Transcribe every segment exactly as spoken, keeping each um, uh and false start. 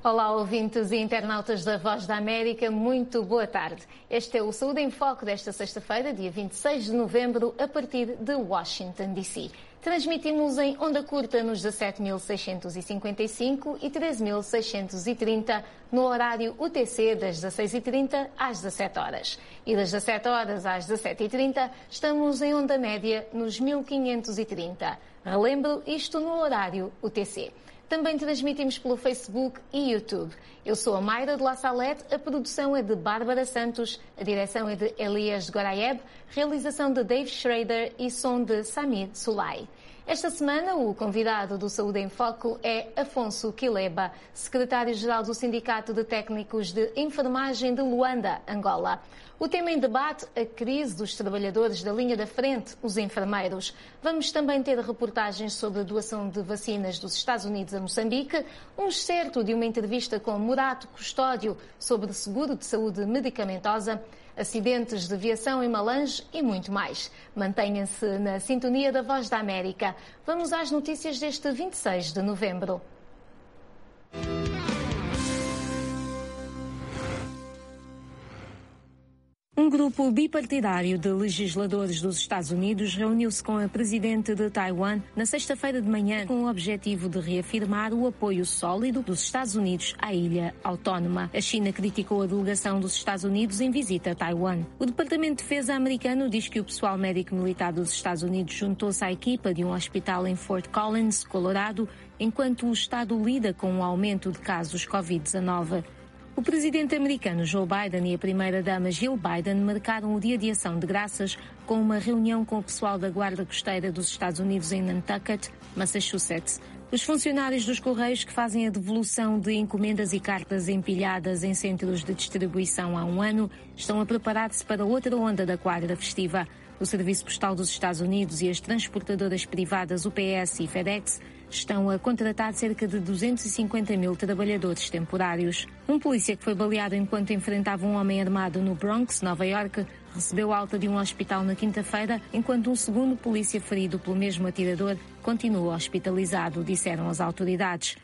Olá, ouvintes e internautas da Voz da América, muito boa tarde. Este é o Saúde em Foco desta sexta-feira, dia vinte e seis de novembro, a partir de Washington, D C Transmitimos em onda curta nos dezassete mil seiscentos e cinquenta e cinco e treze mil seiscentos e trinta no horário U T C das dezasseis e trinta às dezassete horas. E das dezassete horas às dezassete e trinta estamos em onda média nos mil quinhentos e trinta. Relembro, isto no horário U T C. Também transmitimos pelo Facebook e YouTube. Eu sou a Mayra de La Salette, a produção é de Bárbara Santos, a direção é de Elias Goraieb, realização de Dave Schrader e som de Samir Sulay. Esta semana, o convidado do Saúde em Foco é Afonso Quileba, secretário-geral do Sindicato de Técnicos de Enfermagem de Luanda, Angola. O tema em debate, a crise dos trabalhadores da linha da frente, os enfermeiros. Vamos também ter reportagens sobre a doação de vacinas dos Estados Unidos a Moçambique, um excerto de uma entrevista com Murato Custódio sobre seguro de saúde medicamentosa, acidentes de aviação em Malange e muito mais. Mantenha-se na sintonia da Voz da América. Vamos às notícias deste vinte e seis de novembro. Um grupo bipartidário de legisladores dos Estados Unidos reuniu-se com a presidente de Taiwan na sexta-feira de manhã com o objetivo de reafirmar o apoio sólido dos Estados Unidos à ilha autónoma. A China criticou a delegação dos Estados Unidos em visita a Taiwan. O Departamento de Defesa americano diz que o pessoal médico-militar dos Estados Unidos juntou-se à equipa de um hospital em Fort Collins, Colorado, enquanto o Estado lida com um aumento de casos covid dezenove. O presidente americano Joe Biden e a primeira-dama Jill Biden marcaram o Dia de Ação de Graças com uma reunião com o pessoal da Guarda Costeira dos Estados Unidos em Nantucket, Massachusetts. Os funcionários dos Correios que fazem a devolução de encomendas e cartas empilhadas em centros de distribuição há um ano estão a preparar-se para outra onda da quadra festiva. O Serviço Postal dos Estados Unidos e as transportadoras privadas U P S e FedEx estão a contratar cerca de duzentos e cinquenta mil trabalhadores temporários. Um polícia que foi baleado enquanto enfrentava um homem armado no Bronx, Nova York, recebeu alta de um hospital na quinta-feira, enquanto um segundo polícia ferido pelo mesmo atirador continua hospitalizado, disseram as autoridades.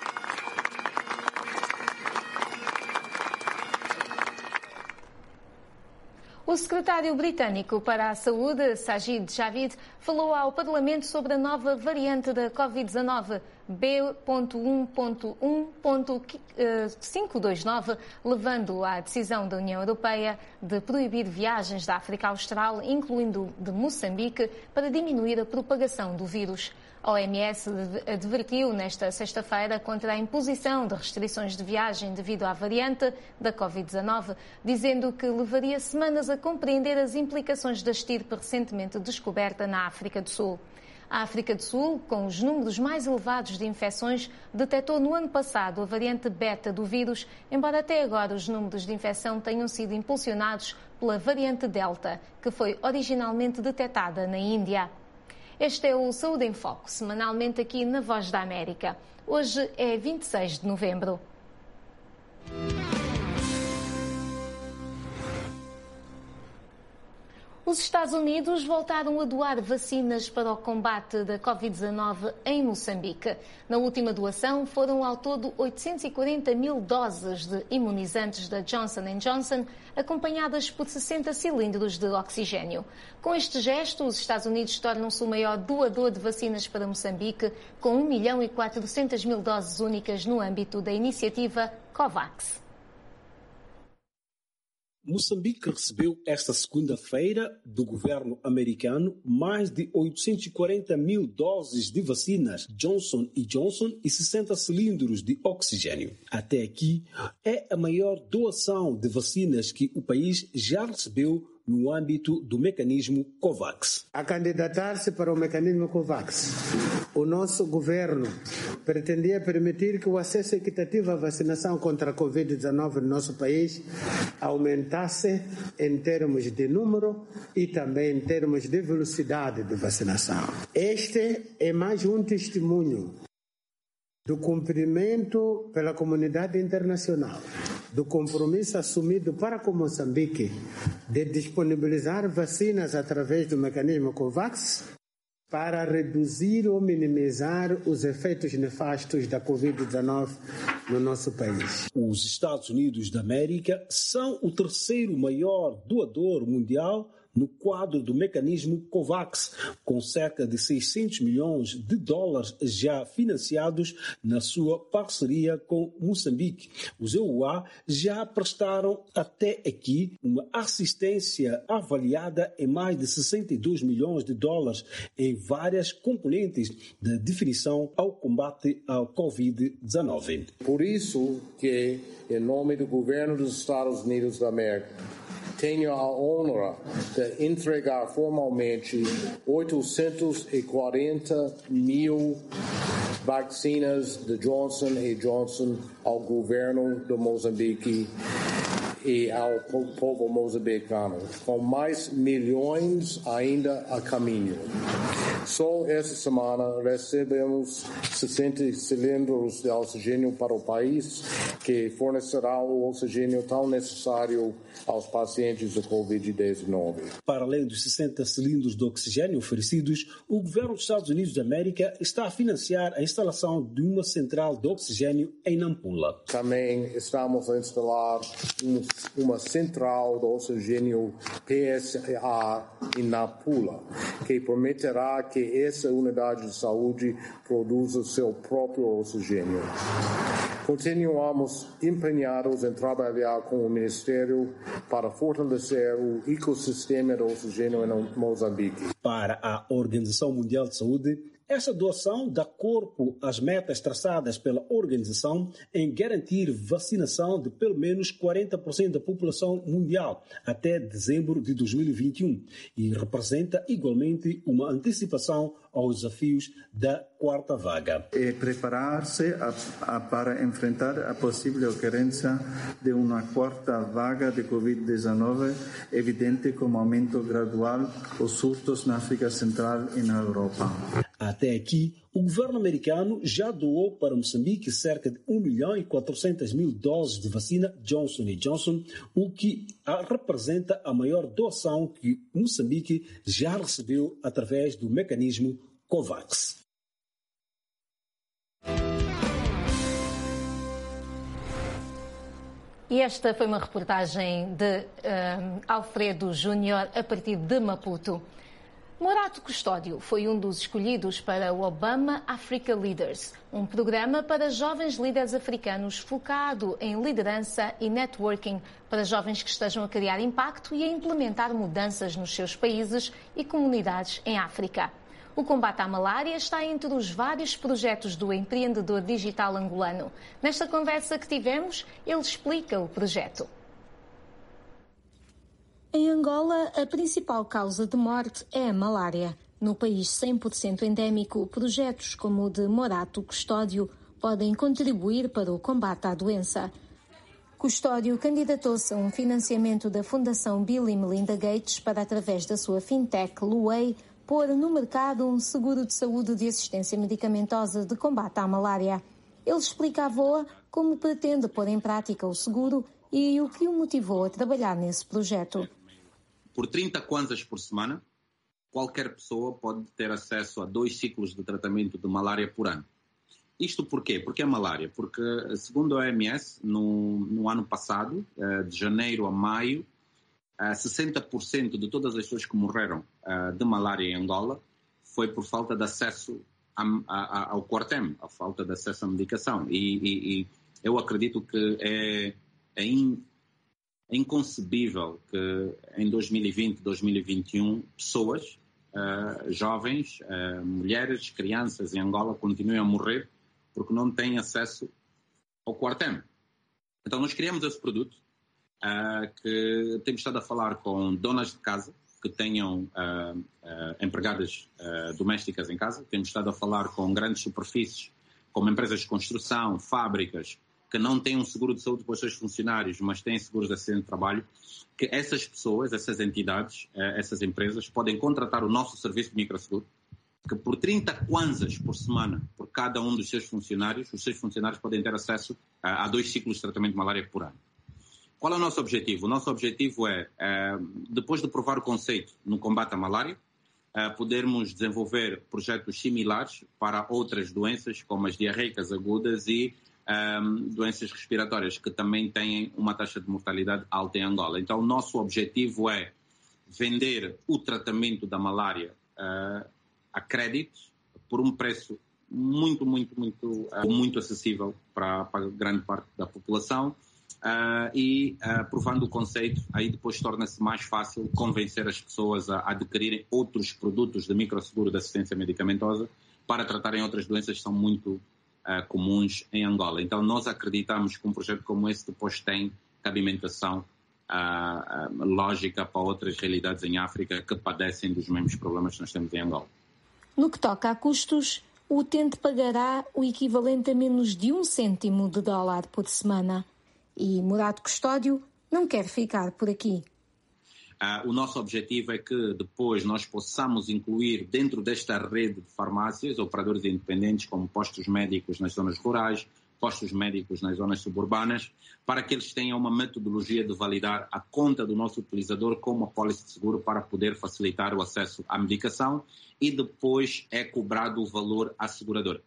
O secretário britânico para a Saúde, Sajid Javid, falou ao Parlamento sobre a nova variante da covid dezenove, B um ponto um ponto quinhentos e vinte e nove, levando à decisão da União Europeia de proibir viagens da África Austral, incluindo de Moçambique, para diminuir a propagação do vírus. A O M S advertiu nesta sexta-feira contra a imposição de restrições de viagem devido à variante da covid dezenove, dizendo que levaria semanas a compreender as implicações da estirpe recentemente descoberta na África do Sul. A África do Sul, com os números mais elevados de infecções, detectou no ano passado a variante beta do vírus, embora até agora os números de infecção tenham sido impulsionados pela variante Delta, que foi originalmente detectada na Índia. Este é o Saúde em Foco, semanalmente aqui na Voz da América. Hoje é vinte e seis de novembro. Os Estados Unidos voltaram a doar vacinas para o combate da covid dezenove em Moçambique. Na última doação foram ao todo oitocentos e quarenta mil doses de imunizantes da Johnson and Johnson, acompanhadas por sessenta cilindros de oxigênio. Com este gesto, os Estados Unidos tornam-se o maior doador de vacinas para Moçambique, com um milhão e quatrocentas mil doses únicas no âmbito da iniciativa COVAX. Moçambique recebeu esta segunda-feira do governo americano mais de oitocentos e quarenta mil doses de vacinas Johnson and Johnson e sessenta cilindros de oxigênio. Até aqui, é a maior doação de vacinas que o país já recebeu no âmbito do mecanismo COVAX. A candidatar-se para o mecanismo COVAX, o nosso governo pretendia permitir que o acesso equitativo à vacinação contra a covid dezenove no nosso país aumentasse em termos de número e também em termos de velocidade de vacinação. Este é mais um testemunho do cumprimento pela comunidade internacional, do compromisso assumido para com Moçambique de disponibilizar vacinas através do mecanismo COVAX para reduzir ou minimizar os efeitos nefastos da covid dezenove no nosso país. Os Estados Unidos da América são o terceiro maior doador mundial no quadro do mecanismo COVAX, com cerca de seiscentos milhões de dólares já financiados na sua parceria com Moçambique. Os E U A já prestaram até aqui uma assistência avaliada em mais de sessenta e dois milhões de dólares em várias componentes de definição ao combate ao covid dezenove. Por isso que, em nome do governo dos Estados Unidos da América, tenho a honra de entregar formalmente oitocentos e quarenta mil vacinas de Johnson e Johnson ao governo de Moçambique e ao povo moçambicano, com mais milhões ainda a caminho. Só esta semana recebemos sessenta cilindros de oxigênio para o país, que fornecerá o oxigênio tão necessário aos pacientes de covid dezenove. Para além dos sessenta cilindros de oxigênio oferecidos, o governo dos Estados Unidos da América está a financiar a instalação de uma central de oxigênio em Nampula. Também estamos a instalar um, uma central de oxigênio P S A em Nampula, que permitirá que essa unidade de saúde produza seu próprio oxigênio. Continuamos empenhados em trabalhar com o Ministério para fortalecer o ecossistema de oxigênio em Moçambique. Para a Organização Mundial de Saúde, essa doação dá corpo às metas traçadas pela organização em garantir vacinação de pelo menos quarenta por cento da população mundial até dezembro de dois mil e vinte e um e representa igualmente uma antecipação aos desafios da quarta vaga. E preparar-se a, a, para enfrentar a possível ocorrência de uma quarta vaga de covid dezenove, evidente como aumento gradual dos surtos na África Central e na Europa. Até aqui, o governo americano já doou para Moçambique cerca de um milhão e quatrocentas mil doses de vacina Johnson e Johnson, o que representa a maior doação que Moçambique já recebeu através do mecanismo COVAX. E esta foi uma reportagem de um, Alfredo Júnior a partir de Maputo. Morato Custódio foi um dos escolhidos para o Obama Africa Leaders, um programa para jovens líderes africanos focado em liderança e networking para jovens que estejam a criar impacto e a implementar mudanças nos seus países e comunidades em África. O combate à malária está entre os vários projetos do empreendedor digital angolano. Nesta conversa que tivemos, ele explica o projeto. Em Angola, a principal causa de morte é a malária. No país cem por cento endémico, projetos como o de Morato Custódio podem contribuir para o combate à doença. Custódio candidatou-se a um financiamento da Fundação Bill e Melinda Gates para, através da sua fintech Luway, pôr no mercado um seguro de saúde de assistência medicamentosa de combate à malária. Ele explica à V O A como pretende pôr em prática o seguro e o que o motivou a trabalhar nesse projeto. Por trinta kwanzas por semana, qualquer pessoa pode ter acesso a dois ciclos de tratamento de malária por ano. Isto porquê? Porque é malária? Porque, segundo a O M S, no, no ano passado, de janeiro a maio, sessenta por cento de todas as pessoas que morreram de malária em Angola foi por falta de acesso a, a, ao Coartem, a falta de acesso à medicação. E, e, e eu acredito que é, é in, É inconcebível que em dois mil e vinte, dois mil e vinte e um, pessoas, uh, jovens, uh, mulheres, crianças em Angola continuem a morrer porque não têm acesso ao Coartem. Então nós criamos esse produto uh, que temos estado a falar com donas de casa que tenham uh, uh, empregadas uh, domésticas em casa, temos estado a falar com grandes superfícies como empresas de construção, fábricas, que não têm um seguro de saúde para os seus funcionários, mas têm seguros de acidente de trabalho, que essas pessoas, essas entidades, essas empresas podem contratar o nosso serviço de microseguro, que por trinta kwanzas por semana, por cada um dos seus funcionários, os seus funcionários podem ter acesso a, a dois ciclos de tratamento de malária por ano. Qual é o nosso objetivo? O nosso objetivo é, é, depois de provar o conceito no combate à malária, uh, podermos desenvolver projetos similares para outras doenças, como as diarreicas agudas e um, doenças respiratórias, que também têm uma taxa de mortalidade alta em Angola. Então, o nosso objetivo é vender o tratamento da malária uh, a crédito por um preço muito, muito, muito, uh, muito acessível para, para grande parte da população. Uh, e uh, provando o conceito, aí depois torna-se mais fácil convencer as pessoas a adquirirem outros produtos de microseguro de assistência medicamentosa para tratarem outras doenças que são muito uh, comuns em Angola. Então nós acreditamos que um projeto como esse depois tem cabimentação uh, uh, lógica para outras realidades em África que padecem dos mesmos problemas que nós temos em Angola. No que toca a custos, o utente pagará o equivalente a menos de um cêntimo de dólar por semana. E Morato Custódio não quer ficar por aqui. Uh, o nosso objetivo é que depois nós possamos incluir dentro desta rede de farmácias operadores independentes como postos médicos nas zonas rurais, postos médicos nas zonas suburbanas, para que eles tenham uma metodologia de validar a conta do nosso utilizador como apólice de seguro para poder facilitar o acesso à medicação e depois é cobrado o valor à seguradora.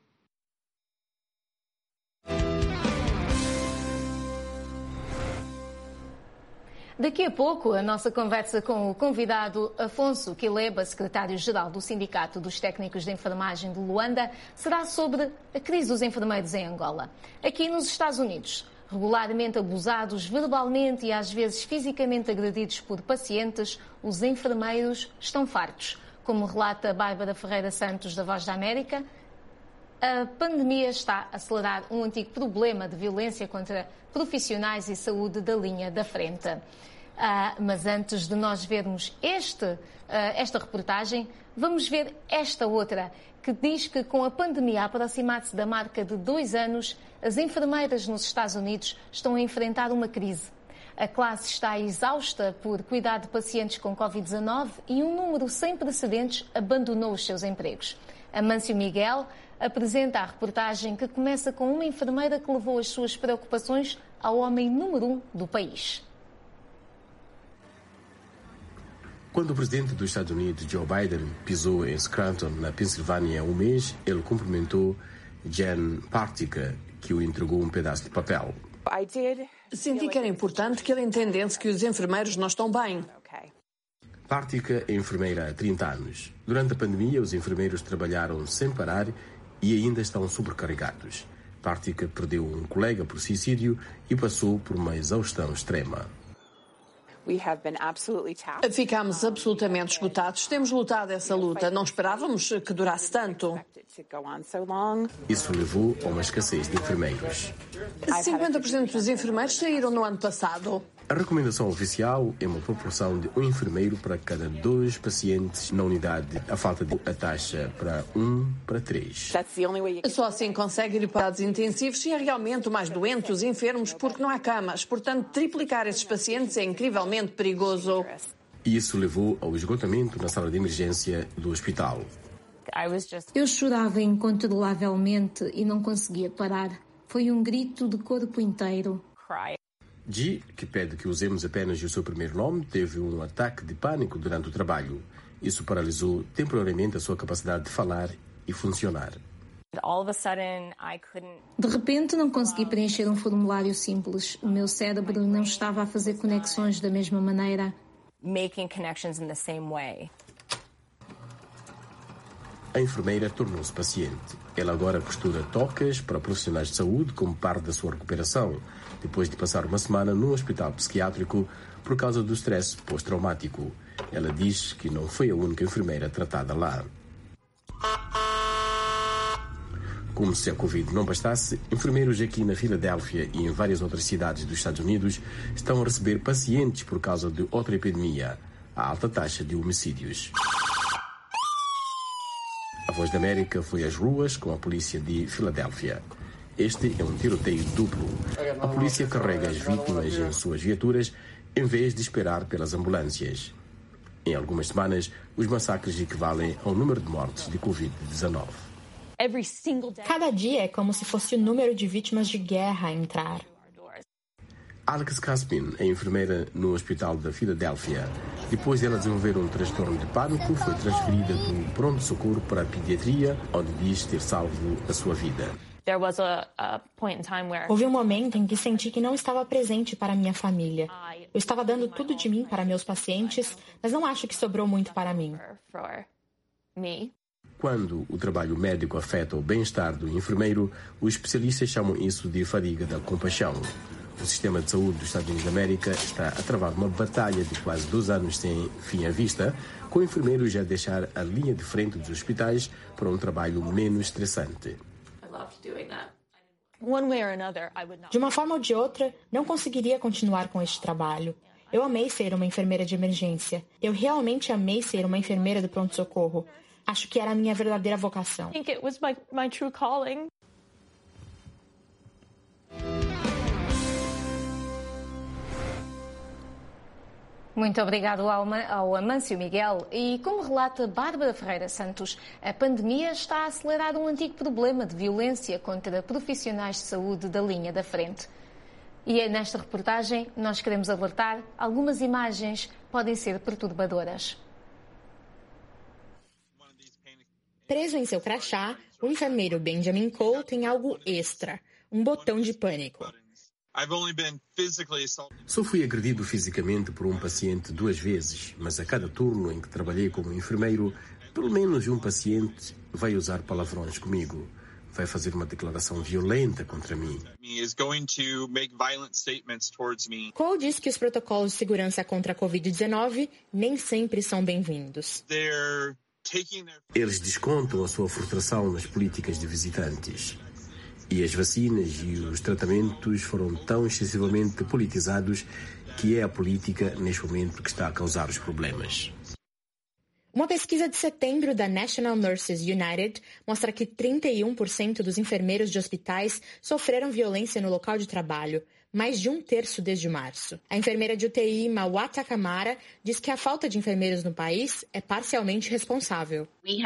Daqui a pouco, a nossa conversa com o convidado Afonso Quileba, secretário-geral do Sindicato dos Técnicos de Enfermagem de Luanda, será sobre a crise dos enfermeiros em Angola. Aqui nos Estados Unidos, regularmente abusados verbalmente e às vezes fisicamente agredidos por pacientes, os enfermeiros estão fartos. Como relata Bárbara Ferreira Santos, da Voz da América, a pandemia está a acelerar um antigo problema de violência contra profissionais e saúde da linha da frente. Ah, mas antes de nós vermos este, uh, esta reportagem, vamos ver esta outra, que diz que com a pandemia a aproximar-se da marca de dois anos, as enfermeiras nos Estados Unidos estão a enfrentar uma crise. A classe está exausta por cuidar de pacientes com covid dezanove e um número sem precedentes abandonou os seus empregos. Amâncio Miguel apresenta a reportagem que começa com uma enfermeira que levou as suas preocupações ao homem número um do país. Quando o presidente dos Estados Unidos, Joe Biden, pisou em Scranton, na Pensilvânia, há um mês, ele cumprimentou Jen Partica, que o entregou um pedaço de papel. Senti que era importante que ele entendesse que os enfermeiros não estão bem. Partica é enfermeira há trinta anos. Durante a pandemia, os enfermeiros trabalharam sem parar e ainda estão sobrecarregados. Partica perdeu um colega por suicídio e passou por uma exaustão extrema. Ficámos absolutamente esgotados. Temos lutado essa luta. Não esperávamos que durasse tanto. Isso levou a uma escassez de enfermeiros. cinquenta por cento dos enfermeiros saíram no ano passado. A recomendação oficial é uma proporção de um enfermeiro para cada dois pacientes na unidade. A falta de a taxa para um para três. Só assim consegue ir para os intensivos e é realmente o mais doente, os enfermos, porque não há camas. Portanto, triplicar esses pacientes é incrivelmente perigoso. Isso levou ao esgotamento na sala de emergência do hospital. Eu chorava incontrolavelmente e não conseguia parar. Foi um grito de corpo inteiro. G, que pede que usemos apenas o seu primeiro nome, teve um ataque de pânico durante o trabalho. Isso paralisou temporariamente a sua capacidade de falar e funcionar. De repente não consegui preencher um formulário simples. O meu cérebro não estava a fazer conexões da mesma maneira. A enfermeira tornou-se paciente. Ela agora costura tocas para profissionais de saúde como parte da sua recuperação, depois de passar uma semana num hospital psiquiátrico por causa do stress pós-traumático. Ela diz que não foi a única enfermeira tratada lá. Como se a Covid não bastasse, enfermeiros aqui na Filadélfia e em várias outras cidades dos Estados Unidos estão a receber pacientes por causa de outra epidemia, a alta taxa de homicídios. A Voz da América foi às ruas com a polícia de Filadélfia. Este é um tiroteio duplo. A polícia carrega as vítimas em suas viaturas em vez de esperar pelas ambulâncias. Em algumas semanas, os massacres equivalem ao número de mortes de covid dezanove. Cada dia é como se fosse o número de vítimas de guerra a entrar. Alex Caspin é enfermeira no Hospital da Filadélfia. Depois de ela desenvolver um transtorno de pânico, foi transferida do pronto-socorro para a pediatria, onde diz ter salvo a sua vida. Houve um momento em que senti que não estava presente para minha família. Eu estava dando tudo de mim para meus pacientes, mas não acho que sobrou muito para mim. Quando o trabalho médico afeta o bem-estar do enfermeiro, os especialistas chamam isso de fadiga da compaixão. O sistema de saúde dos Estados Unidos da América está a travar uma batalha de quase dois anos sem fim à vista, com enfermeiros a deixar a linha de frente dos hospitais para um trabalho menos estressante. De uma forma ou de outra, não conseguiria continuar com este trabalho. Eu amei ser uma enfermeira de emergência. Eu realmente amei ser uma enfermeira do pronto-socorro. Acho que era a minha verdadeira vocação. Muito obrigado ao Amâncio Miguel. E como relata Bárbara Ferreira Santos, a pandemia está a acelerar um antigo problema de violência contra profissionais de saúde da linha da frente. E é nesta reportagem nós queremos alertar, algumas imagens podem ser perturbadoras. Preso em seu crachá, o enfermeiro Benjamin Cole tem algo extra, um botão de pânico. Só fui agredido fisicamente por um paciente duas vezes, mas a cada turno em que trabalhei como enfermeiro, pelo menos um paciente vai usar palavrões comigo. Vai fazer uma declaração violenta contra mim. Cole diz que os protocolos de segurança contra a covid dezenove nem sempre são bem-vindos. Eles descontam a sua frustração nas políticas de visitantes. E as vacinas e os tratamentos foram tão excessivamente politizados que é a política, neste momento, que está a causar os problemas. Uma pesquisa de setembro da National Nurses United mostra que trinta e um por cento dos enfermeiros de hospitais sofreram violência no local de trabalho, mais de um terço desde março. A enfermeira de U T I, Mawata Kamara, diz que a falta de enfermeiros no país é parcialmente responsável.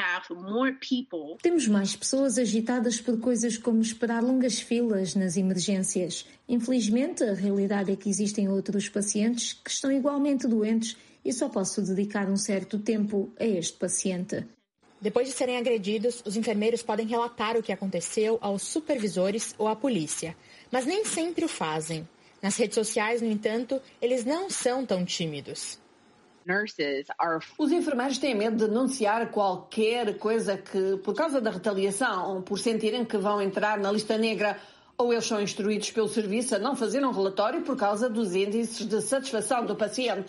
Temos mais pessoas agitadas por coisas como esperar longas filas nas emergências. Infelizmente, a realidade é que existem outros pacientes que estão igualmente doentes e só posso dedicar um certo tempo a este paciente. Depois de serem agredidos, os enfermeiros podem relatar o que aconteceu aos supervisores ou à polícia, mas nem sempre o fazem. Nas redes sociais, no entanto, eles não são tão tímidos. Os enfermeiros têm medo de denunciar qualquer coisa que, por causa da retaliação, por sentirem que vão entrar na lista negra, ou eles são instruídos pelo serviço a não fazer um relatório por causa dos índices de satisfação do paciente.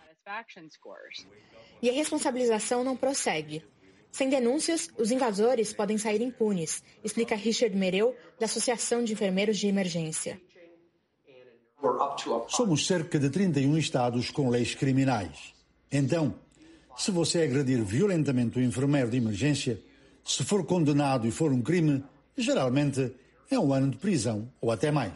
E a responsabilização não prossegue. Sem denúncias, os invasores podem sair impunes, explica Richard Mereu, da Associação de Enfermeiros de Emergência. Somos cerca de trinta e um estados com leis criminais. Então, se você agredir violentamente o enfermeiro de emergência, se for condenado e for um crime, geralmente é um ano de prisão ou até mais.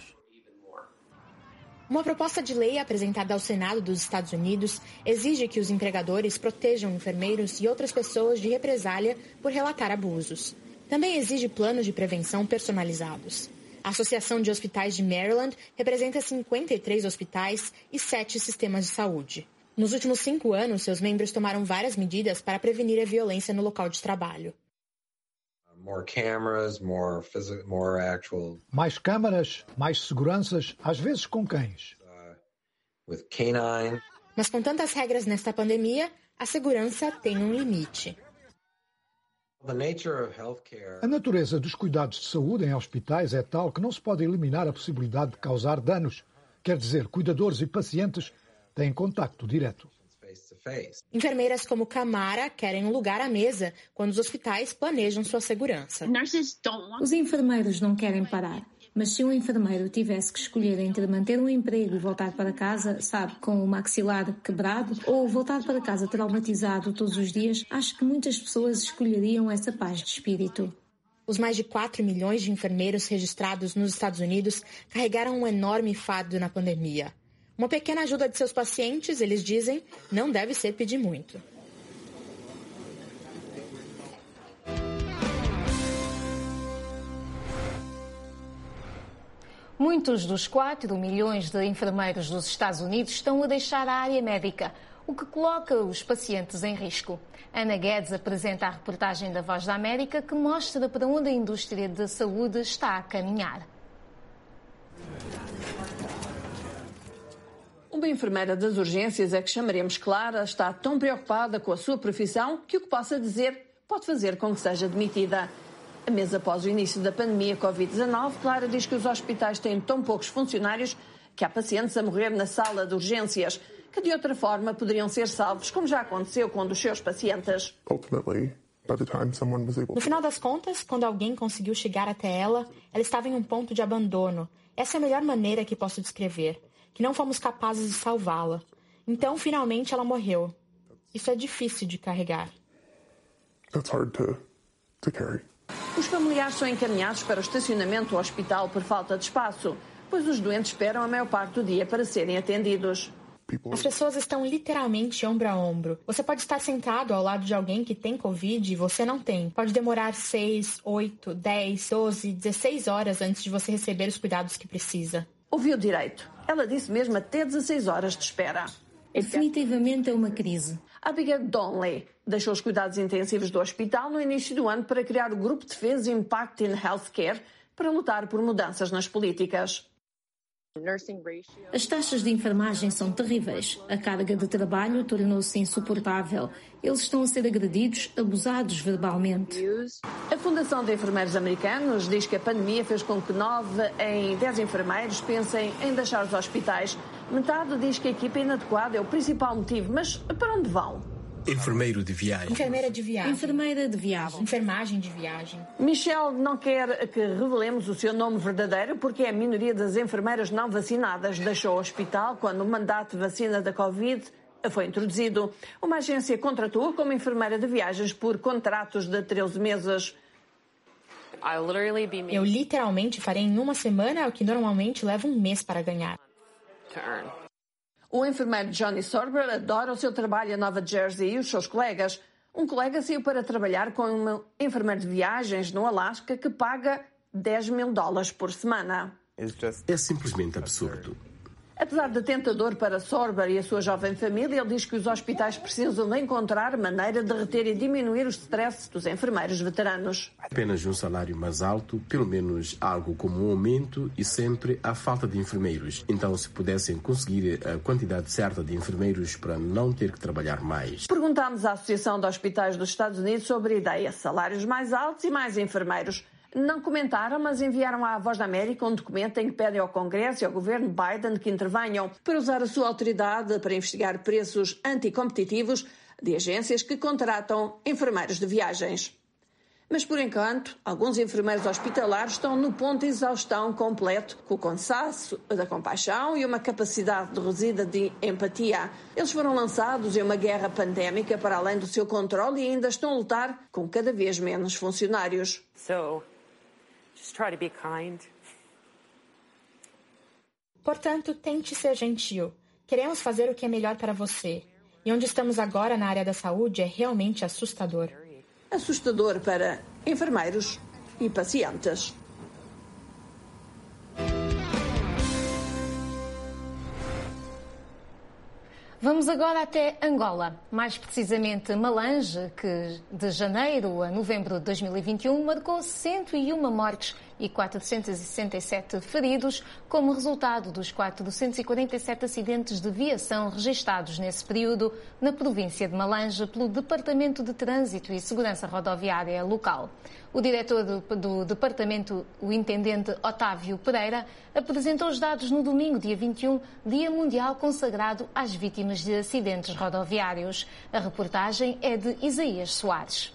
Uma proposta de lei apresentada ao Senado dos Estados Unidos exige que os empregadores protejam enfermeiros e outras pessoas de represália por relatar abusos. Também exige planos de prevenção personalizados. A Associação de Hospitais de Maryland representa cinquenta e três hospitais e sete sistemas de saúde. Nos últimos cinco anos, seus membros tomaram várias medidas para prevenir a violência no local de trabalho. More cameras, more phys- more actual... Mais câmaras, mais seguranças, às vezes com cães. Uh, with canine. Mas com tantas regras nesta pandemia, a segurança tem um limite. The nature of healthcare... A natureza dos cuidados de saúde em hospitais é tal que não se pode eliminar a possibilidade de causar danos. Quer dizer, cuidadores e pacientes têm contacto direto. Enfermeiras como Kamara querem um lugar à mesa quando os hospitais planejam sua segurança. Os enfermeiros não querem parar, mas se um enfermeiro tivesse que escolher entre manter um emprego e voltar para casa, sabe, com o maxilar quebrado, ou voltar para casa traumatizado todos os dias, acho que muitas pessoas escolheriam essa paz de espírito. Os mais de quatro milhões de enfermeiros registrados nos Estados Unidos carregaram um enorme fardo na pandemia. Uma pequena ajuda de seus pacientes, eles dizem, não deve ser pedir muito. Muitos dos quatro milhões de enfermeiros dos Estados Unidos estão a deixar a área médica, o que coloca os pacientes em risco. Ana Guedes apresenta a reportagem da Voz da América que mostra para onde a indústria da saúde está a caminhar. Uma enfermeira das urgências, a que chamaremos Clara, está tão preocupada com a sua profissão que o que possa dizer pode fazer com que seja demitida. A mês após o início da pandemia covid dezanove, Clara diz que os hospitais têm tão poucos funcionários que há pacientes a morrer na sala de urgências, que de outra forma poderiam ser salvos, como já aconteceu com um dos seus pacientes. No final das contas, quando alguém conseguiu chegar até ela, ela estava em um ponto de abandono. Essa é a melhor maneira que posso descrever, que não fomos capazes de salvá-la. Então, finalmente, ela morreu. Isso é difícil de carregar. That's hard to, to carry. Os familiares são encaminhados para o estacionamento do hospital por falta de espaço, pois os doentes esperam a maior parte do dia para serem atendidos. As pessoas estão literalmente ombro a ombro. Você pode estar sentado ao lado de alguém que tem Covid e você não tem. Pode demorar seis, oito, dez, doze, dezesseis horas antes de você receber os cuidados que precisa. Ouviu direito. Ela disse mesmo até dezesseis horas de espera. Definitivamente é uma crise. Abigail Donnelly deixou os cuidados intensivos do hospital no início do ano para criar o Grupo de Defesa Impact in Healthcare para lutar por mudanças nas políticas. As taxas de enfermagem são terríveis. A carga de trabalho tornou-se insuportável. Eles estão a ser agredidos, abusados verbalmente. A Fundação de Enfermeiros Americanos diz que a pandemia fez com que nove em dez enfermeiros pensem em deixar os hospitais. Metade diz que a equipa inadequada é o principal motivo, mas para onde vão? Enfermeiro de viagem. Enfermeira de viagem. Enfermeira de viagem. Enfermagem de viagem. Michelle não quer que revelemos o seu nome verdadeiro porque é a minoria das enfermeiras não vacinadas. Deixou o hospital quando o mandato de vacina da Covid foi introduzido. Uma agência contratou-a como enfermeira de viagens por contratos de treze meses. Eu literalmente farei em uma semana o que normalmente leva um mês para ganhar. O enfermeiro Johnny Sorber adora o seu trabalho em Nova Jersey e os seus colegas. Um colega saiu para trabalhar com um enfermeiro de viagens no Alasca que paga dez mil dólares por semana. É simplesmente absurdo. Apesar de tentador para Sorber e a sua jovem família, ele diz que os hospitais precisam de encontrar maneira de reter e diminuir o stress dos enfermeiros veteranos. Apenas um salário mais alto, pelo menos algo como um aumento e sempre a falta de enfermeiros. Então, se pudessem conseguir a quantidade certa de enfermeiros para não ter que trabalhar mais. Perguntámos à Associação de Hospitais dos Estados Unidos sobre a ideia, salários mais altos e mais enfermeiros. Não comentaram, mas enviaram à Voz da América um documento em que pedem ao Congresso e ao governo Biden que intervenham para usar a sua autoridade para investigar preços anticompetitivos de agências que contratam enfermeiros de viagens. Mas, por enquanto, alguns enfermeiros hospitalares estão no ponto de exaustão completo, com o cansaço da compaixão e uma capacidade reduzida de empatia. Eles foram lançados em uma guerra pandémica para além do seu controle e ainda estão a lutar com cada vez menos funcionários. So... Just try to be kind. Portanto, tente ser gentil. Queremos fazer o que é melhor para você. E onde estamos agora na área da saúde é realmente assustador. Assustador para enfermeiros e pacientes. Vamos agora até Angola, mais precisamente Malange, que de janeiro a novembro de dois mil e vinte e um marcou cento e uma mortes e quatrocentos e sessenta e sete feridos, como resultado dos quatrocentos e quarenta e sete acidentes de viação registados nesse período na província de Malange pelo Departamento de Trânsito e Segurança Rodoviária local. O diretor do, do departamento, o intendente Otávio Pereira, apresentou os dados no domingo, dia vinte e um, Dia Mundial consagrado às vítimas de acidentes rodoviários. A reportagem é de Isaías Soares.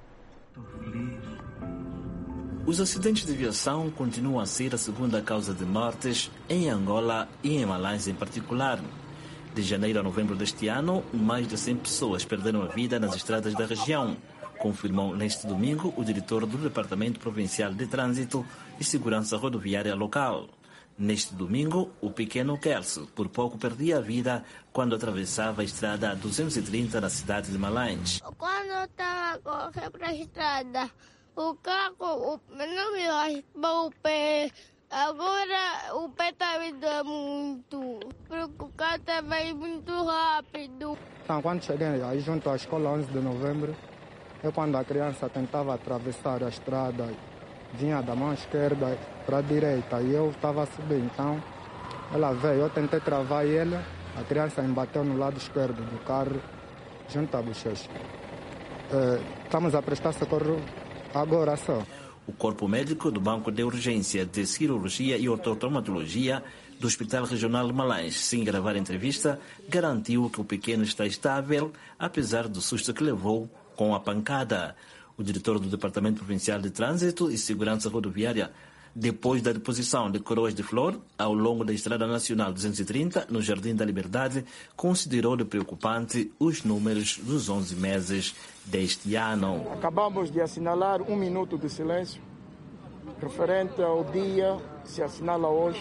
Os acidentes de viação continuam a ser a segunda causa de mortes em Angola e em Malange em particular. De janeiro a novembro deste ano, mais de cem pessoas perderam a vida nas estradas da região, confirmou neste domingo o diretor do Departamento Provincial de Trânsito e Segurança Rodoviária local. Neste domingo, o pequeno Kelso por pouco perdia a vida quando atravessava a estrada duzentos e trinta na cidade de Malange. Quando eu estava a correr para a estrada, o carro não me raspou o pé, Agora o pé está me dando muito, porque o carro também muito rápido. Então, quando cheguei aí junto à escola onze de novembro, é quando a criança tentava atravessar a estrada, vinha da mão esquerda para a direita e eu estava a subir. Então, ela veio, eu tentei travar ela, a criança me bateu no lado esquerdo do carro, junto à bochecha. É, estamos a prestar socorro agora só. O corpo médico do Banco de Urgência de Cirurgia e Ortotraumatologia do Hospital Regional de Malães, sem gravar entrevista, garantiu que o pequeno está estável, apesar do susto que levou com a pancada. O diretor do Departamento Provincial de Trânsito e Segurança Rodoviária, depois da deposição de coroas de flor ao longo da Estrada Nacional duzentos e trinta, no Jardim da Liberdade, considerou de preocupante os números dos onze meses deste ano. Acabamos de assinalar um minuto de silêncio referente ao dia que se assinala hoje,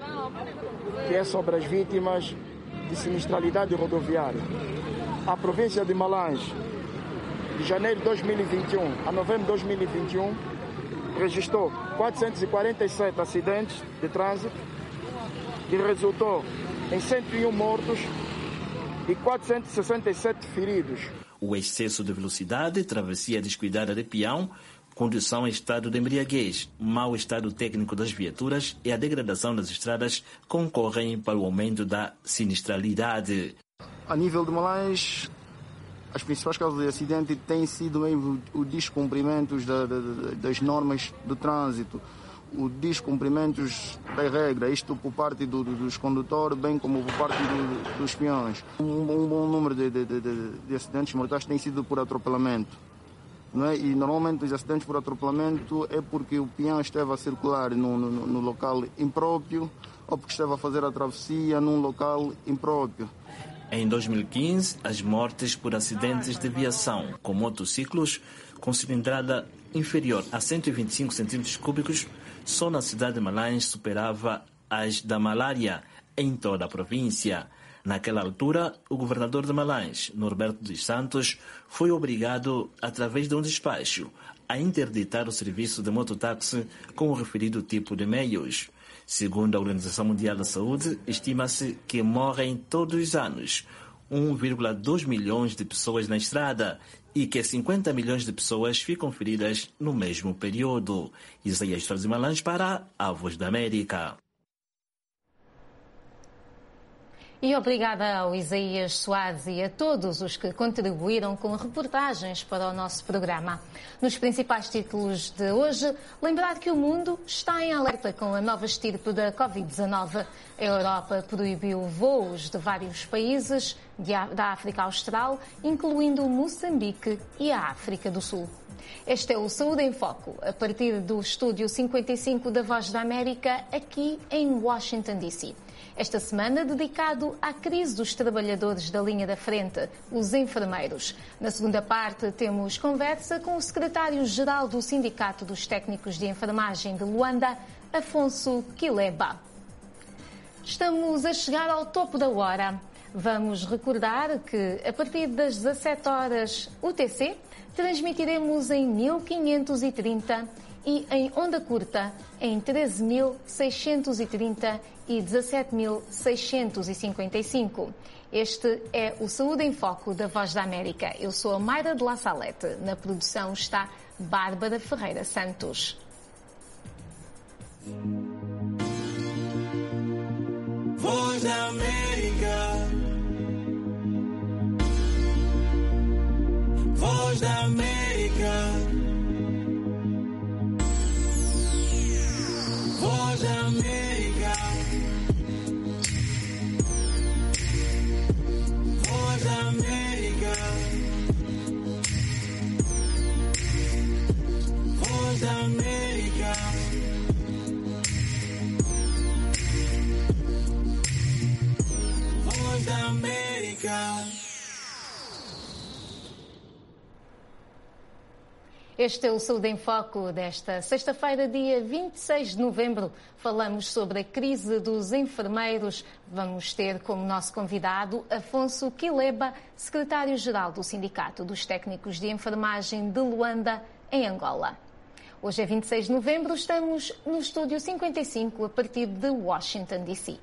que é sobre as vítimas de sinistralidade rodoviária. A província de Malães, de janeiro de dois mil e vinte e um a novembro de dois mil e vinte e um, registrou quatrocentos e quarenta e sete acidentes de trânsito, que resultou em cento e um mortos e quatrocentos e sessenta e sete feridos. O excesso de velocidade, travessia descuidada de peão, condução em estado de embriaguez, mau estado técnico das viaturas e a degradação das estradas concorrem para o aumento da sinistralidade. A nível de Malães, as principais causas de acidente têm sido mesmo o descumprimento da, da, das normas do trânsito, o descumprimento das regras, isto por parte do, dos condutores, bem como por parte do, dos peões. Um, um bom número de, de, de, de acidentes mortais tem sido por atropelamento. Não é? E normalmente os acidentes por atropelamento é porque o peão esteve a circular no, no, no local impróprio ou porque esteve a fazer a travessia num local impróprio. Em dois mil e quinze, as mortes por acidentes de viação com motociclos com cilindrada inferior a cento e vinte e cinco centímetros cúbicos só na cidade de Malães superava as da malária em toda a província. Naquela altura, o governador de Malães, Norberto dos Santos, foi obrigado, através de um despacho, a interditar o serviço de mototáxi com o referido tipo de meios. Segundo a Organização Mundial da Saúde, estima-se que morrem todos os anos um vírgula dois milhões de pessoas na estrada e que cinquenta milhões de pessoas ficam feridas no mesmo período. Isaías Soares de Malães para a Voz da América. E obrigada ao Isaías Soares e a todos os que contribuíram com reportagens para o nosso programa. Nos principais títulos de hoje, lembrar que o mundo está em alerta com a nova estirpe da covid dezanove. A Europa proibiu voos de vários países da África Austral, incluindo Moçambique e a África do Sul. Este é o Saúde em Foco, a partir do Estúdio cinquenta e cinco da Voz da América, aqui em Washington, D C Esta semana dedicado à crise dos trabalhadores da linha da frente, os enfermeiros. Na segunda parte temos conversa com o secretário-geral do Sindicato dos Técnicos de Enfermagem de Luanda, Afonso Quileba. Estamos a chegar ao topo da hora. Vamos recordar que a partir das dezassete horas U T C transmitiremos em mil quinhentos e trinta e em onda curta em treze mil seiscentos e trinta e dezassete mil seiscentos e cinquenta e cinco. Este é o Saúde em Foco da Voz da América. Eu sou a Mayra de La Salete. Na produção está Bárbara Ferreira Santos. Voz da América. Voz da América. Voz da América. Voz da América. Voz da América. Voz da América. Este é o Saúde em Foco desta sexta-feira, dia vinte e seis de novembro. Falamos sobre a crise dos enfermeiros. Vamos ter como nosso convidado Afonso Quileba, secretário-geral do Sindicato dos Técnicos de Enfermagem de Luanda, em Angola. Hoje é vinte e seis de novembro, estamos no Estúdio cinquenta e cinco, a partir de Washington, D C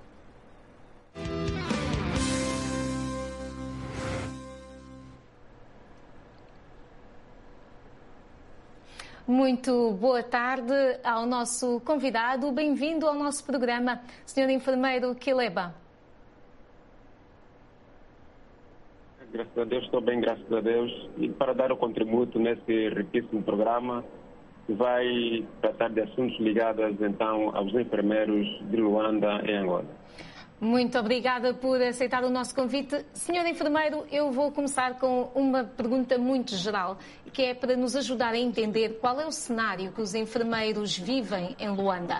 Muito boa tarde ao nosso convidado. Bem-vindo ao nosso programa, senhor Enfermeiro Kileba. Graças a Deus, estou bem, graças a Deus. E para dar o contributo nesse riquíssimo programa, que vai tratar de assuntos ligados, então, aos enfermeiros de Luanda, em Angola. Muito obrigada por aceitar o nosso convite. senhor Enfermeiro, eu vou começar com uma pergunta muito geral, que é para nos ajudar a entender qual é o cenário que os enfermeiros vivem em Luanda.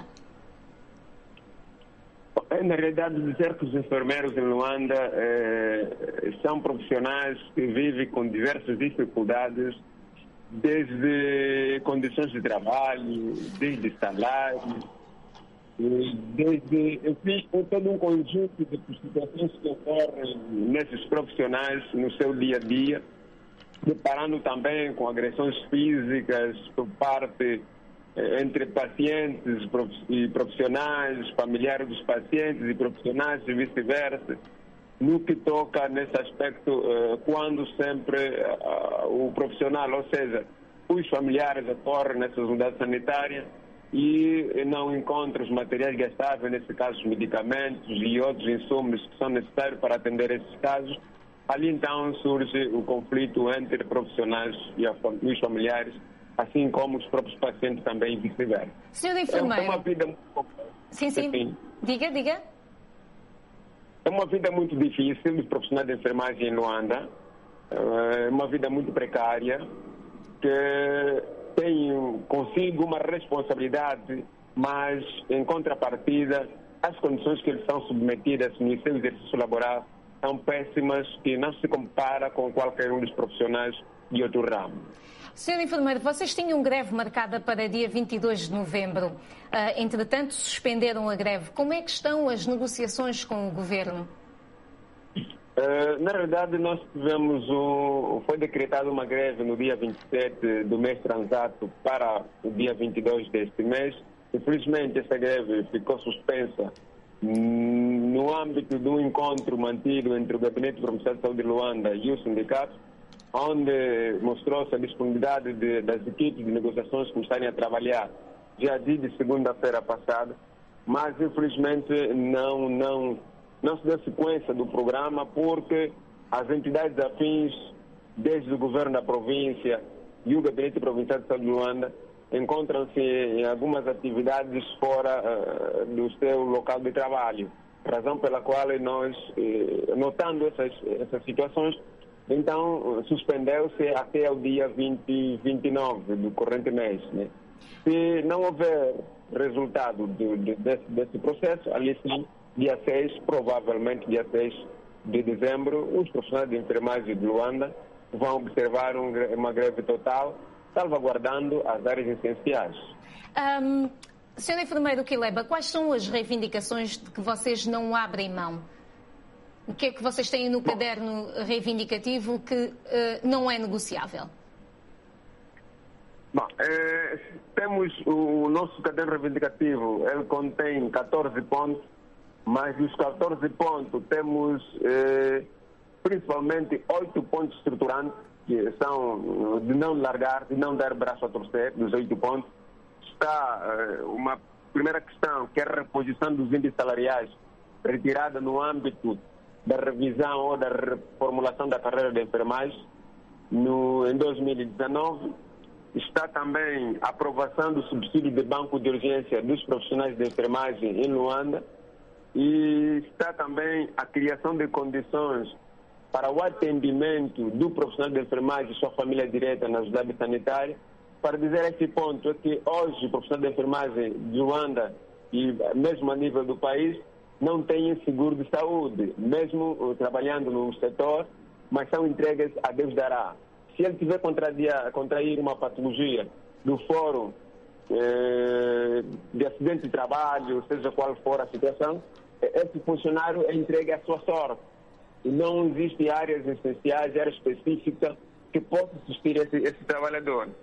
Na realidade, dizer que os enfermeiros em Luanda eh, são profissionais que vivem com diversas dificuldades, desde condições de trabalho, desde salário, desde, enfim, todo um conjunto de situações que ocorrem nesses profissionais no seu dia a dia, deparando também com agressões físicas por parte eh, entre pacientes e profissionais, familiares dos pacientes e profissionais e vice-versa, no que toca nesse aspecto, eh, quando sempre eh, o profissional, ou seja, os familiares ocorrem nessas unidades sanitárias e não encontra os materiais gastáveis, nesse caso os medicamentos e outros insumos que são necessários para atender esses casos. Ali então surge o conflito entre profissionais e os familiares, assim como os próprios pacientes também e vice-versa. senhor Enfermeiro... É uma vida muito... Sim, sim. Assim, diga, diga. É uma vida muito difícil dos profissionais de enfermagem em Luanda. É uma vida muito precária, que tem consigo uma responsabilidade, mas em contrapartida, as condições que eles são submetidos no seu exercício laboral são péssimas, que não se compara com qualquer um dos profissionais de outro ramo. senhor Enfermeiro, vocês tinham greve marcada para dia vinte e dois de novembro. Uh, entretanto, suspenderam a greve. Como é que estão as negociações com o Governo? Uh, na realidade, nós tivemos um, foi decretada uma greve no dia vinte e sete do mês transato para o dia vinte e dois deste mês. Infelizmente, essa greve ficou suspensa hum, no âmbito de um encontro mantido entre o Gabinete Provincial de Saúde de Luanda e o sindicato, onde mostrou-se a disponibilidade de, das equipes de negociações começarem a trabalhar já de segunda-feira passada, mas infelizmente não, não, não se deu sequência do programa porque as entidades afins, desde o governo da província e o Gabinete Provincial de Saúde de Luanda, encontram-se em algumas atividades fora uh, do seu local de trabalho, razão pela qual nós, eh, notando essas, essas situações, então suspendeu-se até o dia vinte, vinte e nove do corrente mês. Né? Se não houver resultado de, de, desse, desse processo, ali sim, dia seis, provavelmente dia seis de dezembro, os profissionais de enfermagem de Luanda vão observar um, uma greve total, salvaguardando as áreas essenciais. Um, senhor Enfermeiro Kileba, quais são as reivindicações de que vocês não abrem mão? O que é que vocês têm no caderno reivindicativo que uh, não é negociável? Bom, eh, temos o nosso caderno reivindicativo, ele contém catorze pontos, mas dos catorze pontos temos eh, principalmente oito pontos estruturantes, que são de não largar, de não dar braço a torcer, dos oito pontos. Está eh, uma primeira questão, que é a reposição dos índices salariais, retirada no âmbito da revisão ou da reformulação da carreira de enfermagem no, em dois mil e dezenove. Está também a aprovação do subsídio de banco de urgência dos profissionais de enfermagem em Luanda. E está também a criação de condições para o atendimento do profissional de enfermagem e sua família direta na unidade sanitária. Para dizer esse ponto é que hoje o profissional de enfermagem de Luanda e mesmo a nível do país não têm seguro de saúde, mesmo uh, trabalhando no setor, mas são entregues a Deus dará. Se ele tiver contrair, contrair uma patologia do fórum eh, de acidente de trabalho, seja qual for a situação, esse funcionário é entregue à sua sorte. E não existem áreas essenciais, áreas específicas que possam assistir esse, esse trabalhador.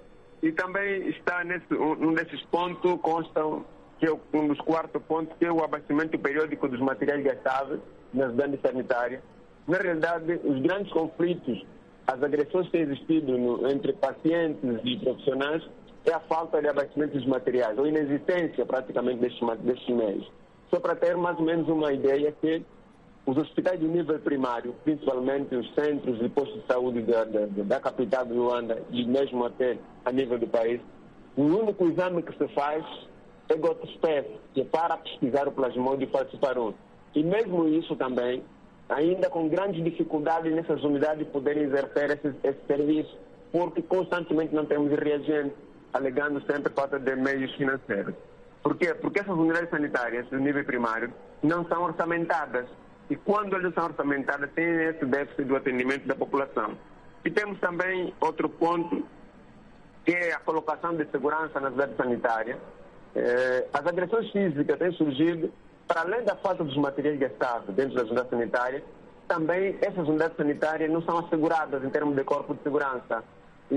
e também está nesse, um desses pontos, constam, que é um dos quatro pontos, que é o abastecimento periódico dos materiais gastáveis nas unidades sanitárias. Na realidade, os grandes conflitos, as agressões que têm existido no, entre pacientes e profissionais, é a falta de abastecimento dos materiais, ou inexistência praticamente destes, destes meios. Só para ter mais ou menos uma ideia que os hospitais de nível primário, principalmente os centros e postos de saúde da, da, da capital de Luanda e mesmo até a nível do país, o único exame que se faz é gota-espécie, que é para pesquisar o plasmódio falciparum. E mesmo isso também, ainda com grandes dificuldades nessas unidades poderem exercer esse, esse serviço, porque constantemente não temos reagentes, alegando sempre falta de meios financeiros. Por quê? Porque essas unidades sanitárias do nível primário não são orçamentadas. E quando elas são orçamentadas, tem esse déficit do atendimento da população. E temos também outro ponto, que é a colocação de segurança na unidade sanitária. Eh, as agressões físicas têm surgido, para além da falta dos materiais gastáveis dentro das unidades sanitárias, também essas unidades sanitárias não são asseguradas em termos de corpo de segurança. E,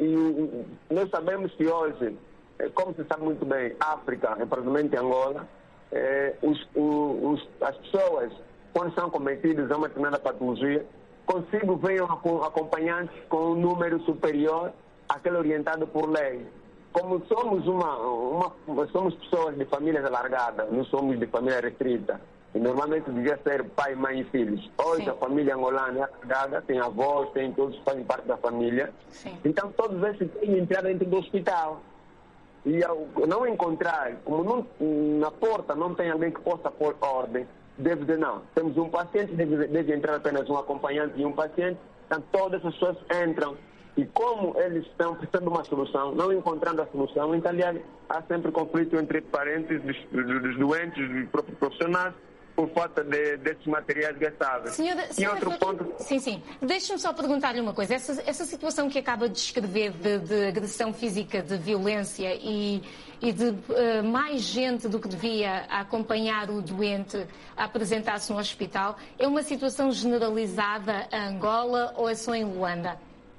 e nós sabemos que hoje, como se sabe muito bem, África, principalmente Angola, eh, os, os, as pessoas, quando são cometidas a uma determinada patologia, consigo venham acompanhantes com um número superior àquele orientado por lei. Como somos uma, uma somos pessoas de famílias alargadas, não somos de família restrita. E normalmente devia ser pai, mãe e filhos. Hoje Sim. a família angolana é alargada, tem avós, tem todos, fazem parte da família. Sim. Então todos esses têm entrada dentro do hospital. E ao não encontrar, como não, na porta não tem alguém que possa pôr ordem, deve dizer não. Temos um paciente, deve, deve entrar apenas um acompanhante e um paciente, então todas as pessoas entram. E como eles estão precisando de uma solução, não encontrando a solução, então aliás, há sempre conflito entre parentes dos, dos doentes, dos próprios profissionais, por falta de, desses materiais gastáveis. Senhora, e senhora, outro ponto... Sim, sim. Deixe-me só perguntar-lhe uma coisa. Essa, essa situação que acaba de descrever de, de agressão física, de violência e, e de uh, mais gente do que devia a acompanhar o doente a apresentar-se no hospital, é uma situação generalizada a Angola ou é só em Luanda?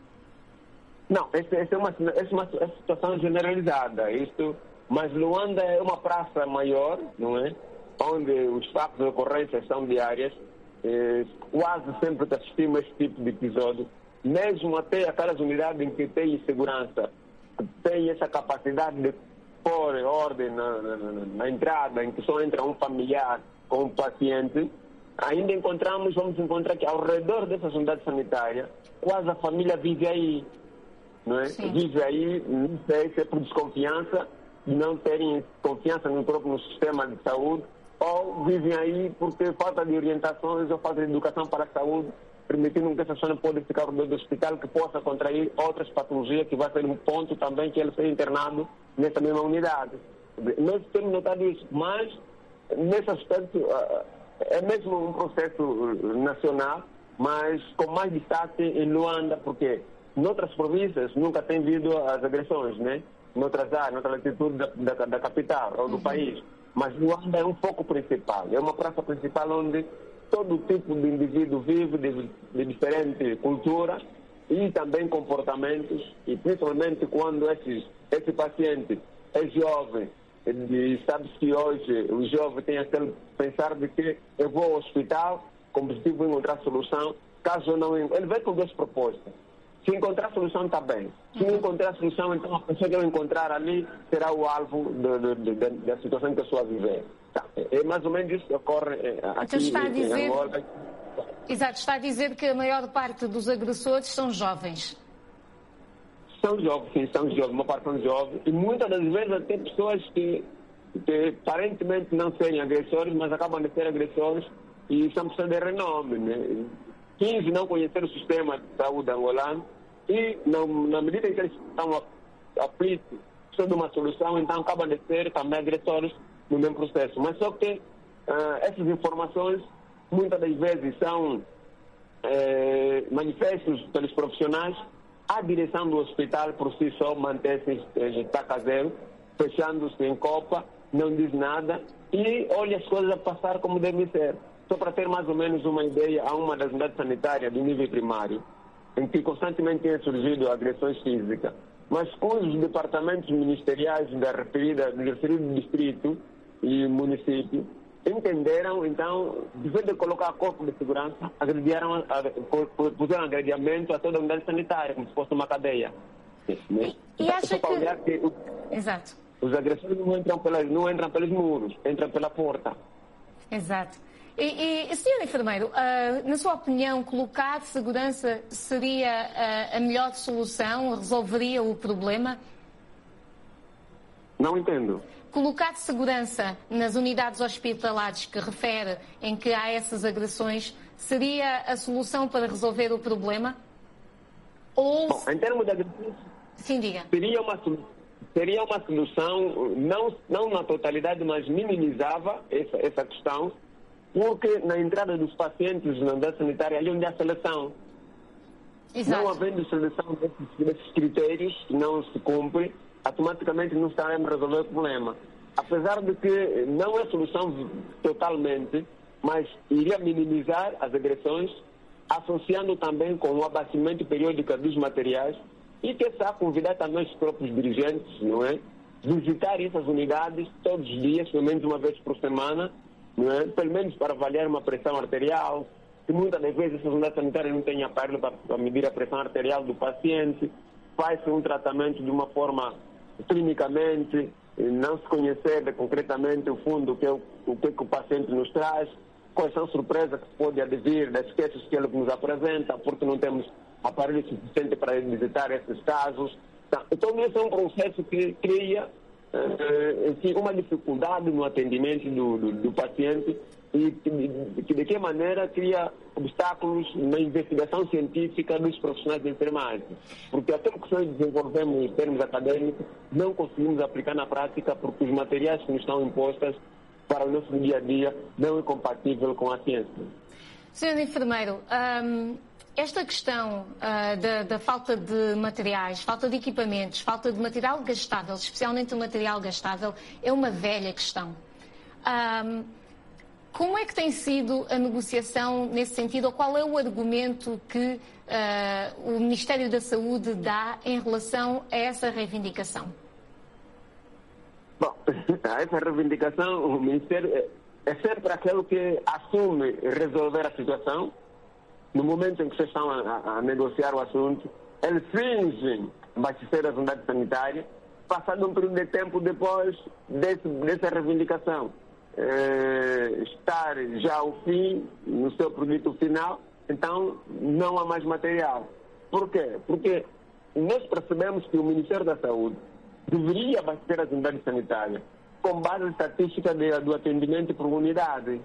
Não, essa, essa, é uma, essa é uma situação generalizada. Isto, mas Luanda é uma praça maior, não é? Onde os fatos de ocorrência são diárias. Eh, quase sempre assistimos a esse tipo de episódio. Mesmo até aquelas unidades em que tem segurança, tem essa capacidade de pôr ordem na, na, na, na entrada, em que só entra um familiar com um paciente, ainda encontramos, vamos encontrar que ao redor dessas unidades sanitárias, quase a família vive aí. Não é? Vive aí, não sei se é por desconfiança, de não terem confiança no próprio no sistema de saúde, ou vivem aí porque falta de orientações ou falta de educação para a saúde, permitindo que essa pessoa pode ficar dentro do hospital, que possa contrair outras patologias, que vai ser um ponto também que ele seja internado nessa mesma unidade. Nós temos notado isso, mas nesse aspecto é mesmo um processo nacional, mas com mais destaque em Luanda, porque noutras províncias nunca tem havido as agressões, né? Noutras áreas, noutra latitude da, da, da capital ou do uhum. país. Mas Luanda é um foco principal, é uma praça principal onde todo tipo de indivíduo vive de, de diferente cultura e também comportamentos, e principalmente quando esse, esse paciente é jovem, e sabe-se que hoje o jovem tem aquele pensar de que eu vou ao hospital com o objetivo de encontrar solução, caso não... Ele vai com duas propostas. Se encontrar solução, está bem. Se não encontrar solução, então a pessoa que eu encontrar ali será o alvo de, de, de, da situação que a pessoa viver. Tá. É mais ou menos isso que ocorre aqui então está a dizer... em Angola. Exato, está a dizer que a maior parte dos agressores são jovens. São jovens, sim, são jovens, uma parte são jovens. E muitas das vezes tem pessoas que, que aparentemente não serem agressores, mas acabam de ser agressores e são pessoas de renome, né? quinze não conhecer o sistema de saúde angolano e, não, na medida em que eles estão aflitos, precisam de uma solução, então acabam de ser também agressores no mesmo processo. Mas só que uh, essas informações, muitas das vezes, são eh, manifestos pelos profissionais. A direção do hospital, por si só, mantém-se estaca zero, fechando-se em copa, não diz nada e olha as coisas a passar como devem ser. Só para ter mais ou menos uma ideia, há uma das unidades sanitárias do nível primário, em que constantemente têm surgido agressões físicas. mas com os departamentos ministeriais da referida, do referido distrito e município entenderam, então, de vez de colocar corpo de segurança, agrediram, puseram agrediamento a toda a unidade sanitária, como se fosse uma cadeia. E, e acha que... que o, Exato. Os agressores não entram, pelas, não entram pelos muros, entram pela porta. Exato. E, e senhor enfermeiro, uh, na sua opinião, colocar segurança seria uh, a melhor solução? Resolveria o problema? Não entendo. Colocar segurança nas unidades hospitalares que refere em que há essas agressões seria a solução para resolver o problema? Ou... Bom, em termos de agressões... Sim, diga. Seria uma, seria uma solução, não, não na totalidade, mas minimizava essa, essa questão, porque na entrada dos pacientes na unidade sanitária, ali onde há seleção. Exato. Não havendo seleção desses, desses critérios que não se cumpre, automaticamente não estaremos a resolver o problema. Apesar de que não é solução totalmente, mas iria minimizar as agressões, associando também com o abastecimento periódico dos materiais e que está convidar também os próprios dirigentes, não é? Visitar essas unidades todos os dias, pelo menos uma vez por semana, não é? Pelo menos para avaliar uma pressão arterial, que muitas das vezes essas unidades sanitárias não têm aparelho para, para medir a pressão arterial do paciente, faz-se um tratamento de uma forma clinicamente, não se conhecer concretamente o fundo o que, o que o paciente nos traz, quais são as surpresas que se pode advir das queixas que ele nos apresenta, porque não temos aparelho suficiente para visitar esses casos. Então, esse é um processo que cria enfim, uma dificuldade no atendimento do, do, do paciente e de, de, de que maneira cria obstáculos na investigação científica dos profissionais de enfermagem. Porque aquilo que nós desenvolvemos em termos acadêmicos não conseguimos aplicar na prática porque os materiais que nos estão impostos para o nosso dia a dia não é compatível com a ciência. senhor enfermeiro, um, esta questão uh, da, da falta de materiais, falta de equipamentos, falta de material gastável, especialmente o material gastável, é uma velha questão. Um, como é que tem sido a negociação nesse sentido, ou qual é o argumento que uh, o Ministério da Saúde dá em relação a essa reivindicação? Bom, essa reivindicação, o Ministério é, é sempre aquele que assume resolver a situação. No momento em que vocês estão a, a negociar o assunto, eles fingem abastecer as unidades sanitárias, passado um período de tempo depois desse, dessa reivindicação eh, estar já ao fim, no seu produto final, então não há mais material. Por quê? Porque nós percebemos que o Ministério da Saúde deveria abastecer as unidades sanitárias com base estatística de, do atendimento por unidade.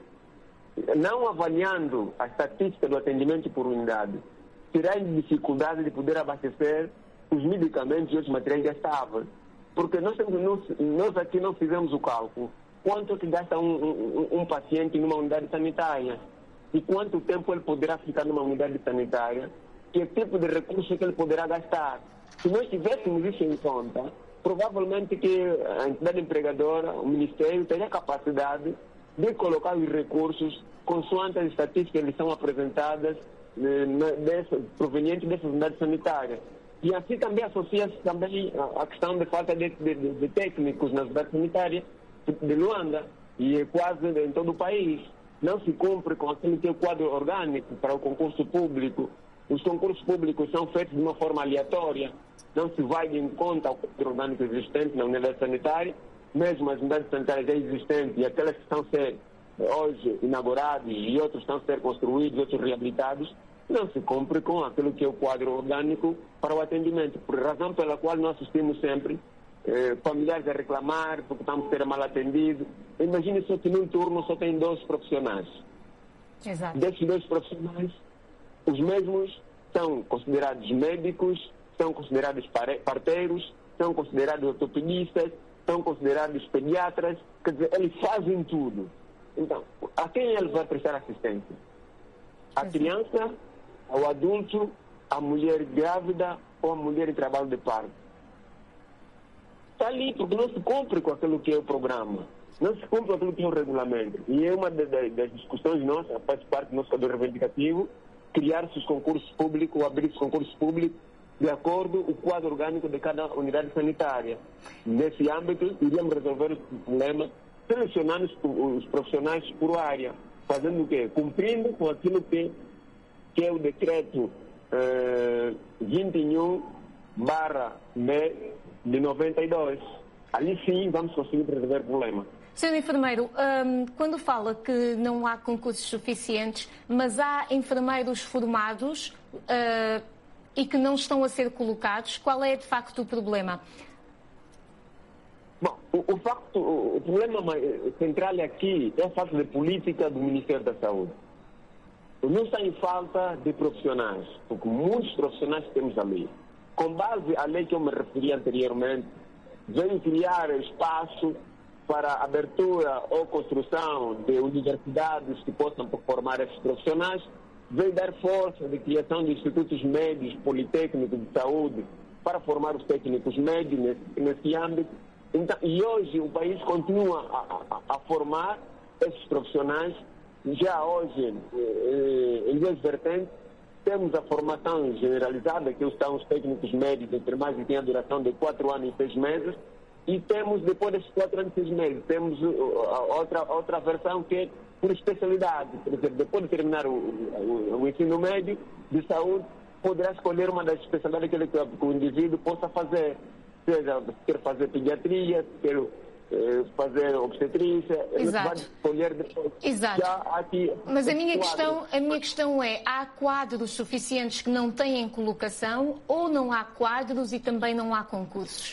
Não avaliando a estatística do atendimento por unidade, terá dificuldade de poder abastecer os medicamentos e os materiais gastáveis. Porque nós, nós aqui não fizemos o cálculo. Quanto que gasta um, um, um paciente numa unidade sanitária? E quanto tempo ele poderá ficar numa unidade sanitária? Que tipo de recurso que ele poderá gastar? Se nós tivéssemos isso em conta, provavelmente que a entidade empregadora, o Ministério, teria capacidade de colocar os recursos consoante as estatísticas que são apresentadas eh, dessa, provenientes dessas unidades sanitárias. E assim também associa-se também a, a questão de falta de, de, de técnicos nas unidades sanitárias de Luanda e quase em todo o país. Não se cumpre com aquele que é o quadro orgânico para o concurso público. Os concursos públicos são feitos de uma forma aleatória. Não se vai em conta ao quadro orgânico existente na unidade sanitária, mesmo as unidades sanitárias já existentes e aquelas que estão a ser hoje inauguradas e outros estão a ser construídos, outros reabilitados, não se cumpre com aquilo que é o quadro orgânico para o atendimento, por razão pela qual nós assistimos sempre eh, familiares a reclamar porque estamos a ser mal atendidos. Imagine só que num turno só tem doze profissionais. Exato. Desses dois profissionais, os mesmos são considerados médicos, são considerados parteiros, são considerados ortopedistas, são considerados pediatras, quer dizer, eles fazem tudo. Então, a quem ele vai prestar assistência? A criança, ao adulto, a mulher grávida ou a mulher em trabalho de parto? Está ali, porque não se cumpre com aquilo que é o programa, não se cumpre com aquilo que é o regulamento. E é uma das, das discussões nossas, faz parte do nosso quadro reivindicativo, criar-se os concursos públicos, abrir os concursos públicos de acordo com o quadro orgânico de cada unidade sanitária. Nesse âmbito, iríamos resolver o problema selecionando os profissionais por área, fazendo o quê? Cumprindo com aquilo que, que é o decreto eh, vinte e um barra B de noventa e dois. Ali sim vamos conseguir resolver o problema. senhor Enfermeiro, um, quando fala que não há concursos suficientes, mas há enfermeiros formados uh, e que não estão a ser colocados, qual é de facto o problema? Bom, o, o, facto, o, o problema central aqui é a falta de política do Ministério da Saúde. Não está em falta de profissionais, porque muitos profissionais temos ali. Com base à lei que eu me referi anteriormente, veio criar espaço para abertura ou construção de universidades que possam formar esses profissionais, veio dar força de criação de institutos médios, politécnicos de saúde, para formar os técnicos médios nesse, nesse âmbito. Então, e hoje o país continua a, a, a formar esses profissionais. Já hoje, eh, em duas vertentes, temos a formação generalizada, que estão os técnicos médios de enfermagem, que tem a duração de quatro anos e seis meses, e temos, depois desses quatro anos e seis meses, temos a outra, outra versão que é por especialidade. Por exemplo, depois de terminar o, o, o ensino médio de saúde, poderá escolher uma das especialidades que, ele, que o indivíduo possa fazer. Seja, quer fazer pediatria, quer eh, fazer obstetrícia, ele vai escolher depois. Exato. Já aqui, Mas a minha, questão, a minha questão é, há quadros suficientes que não têm colocação ou não há quadros e também não há concursos?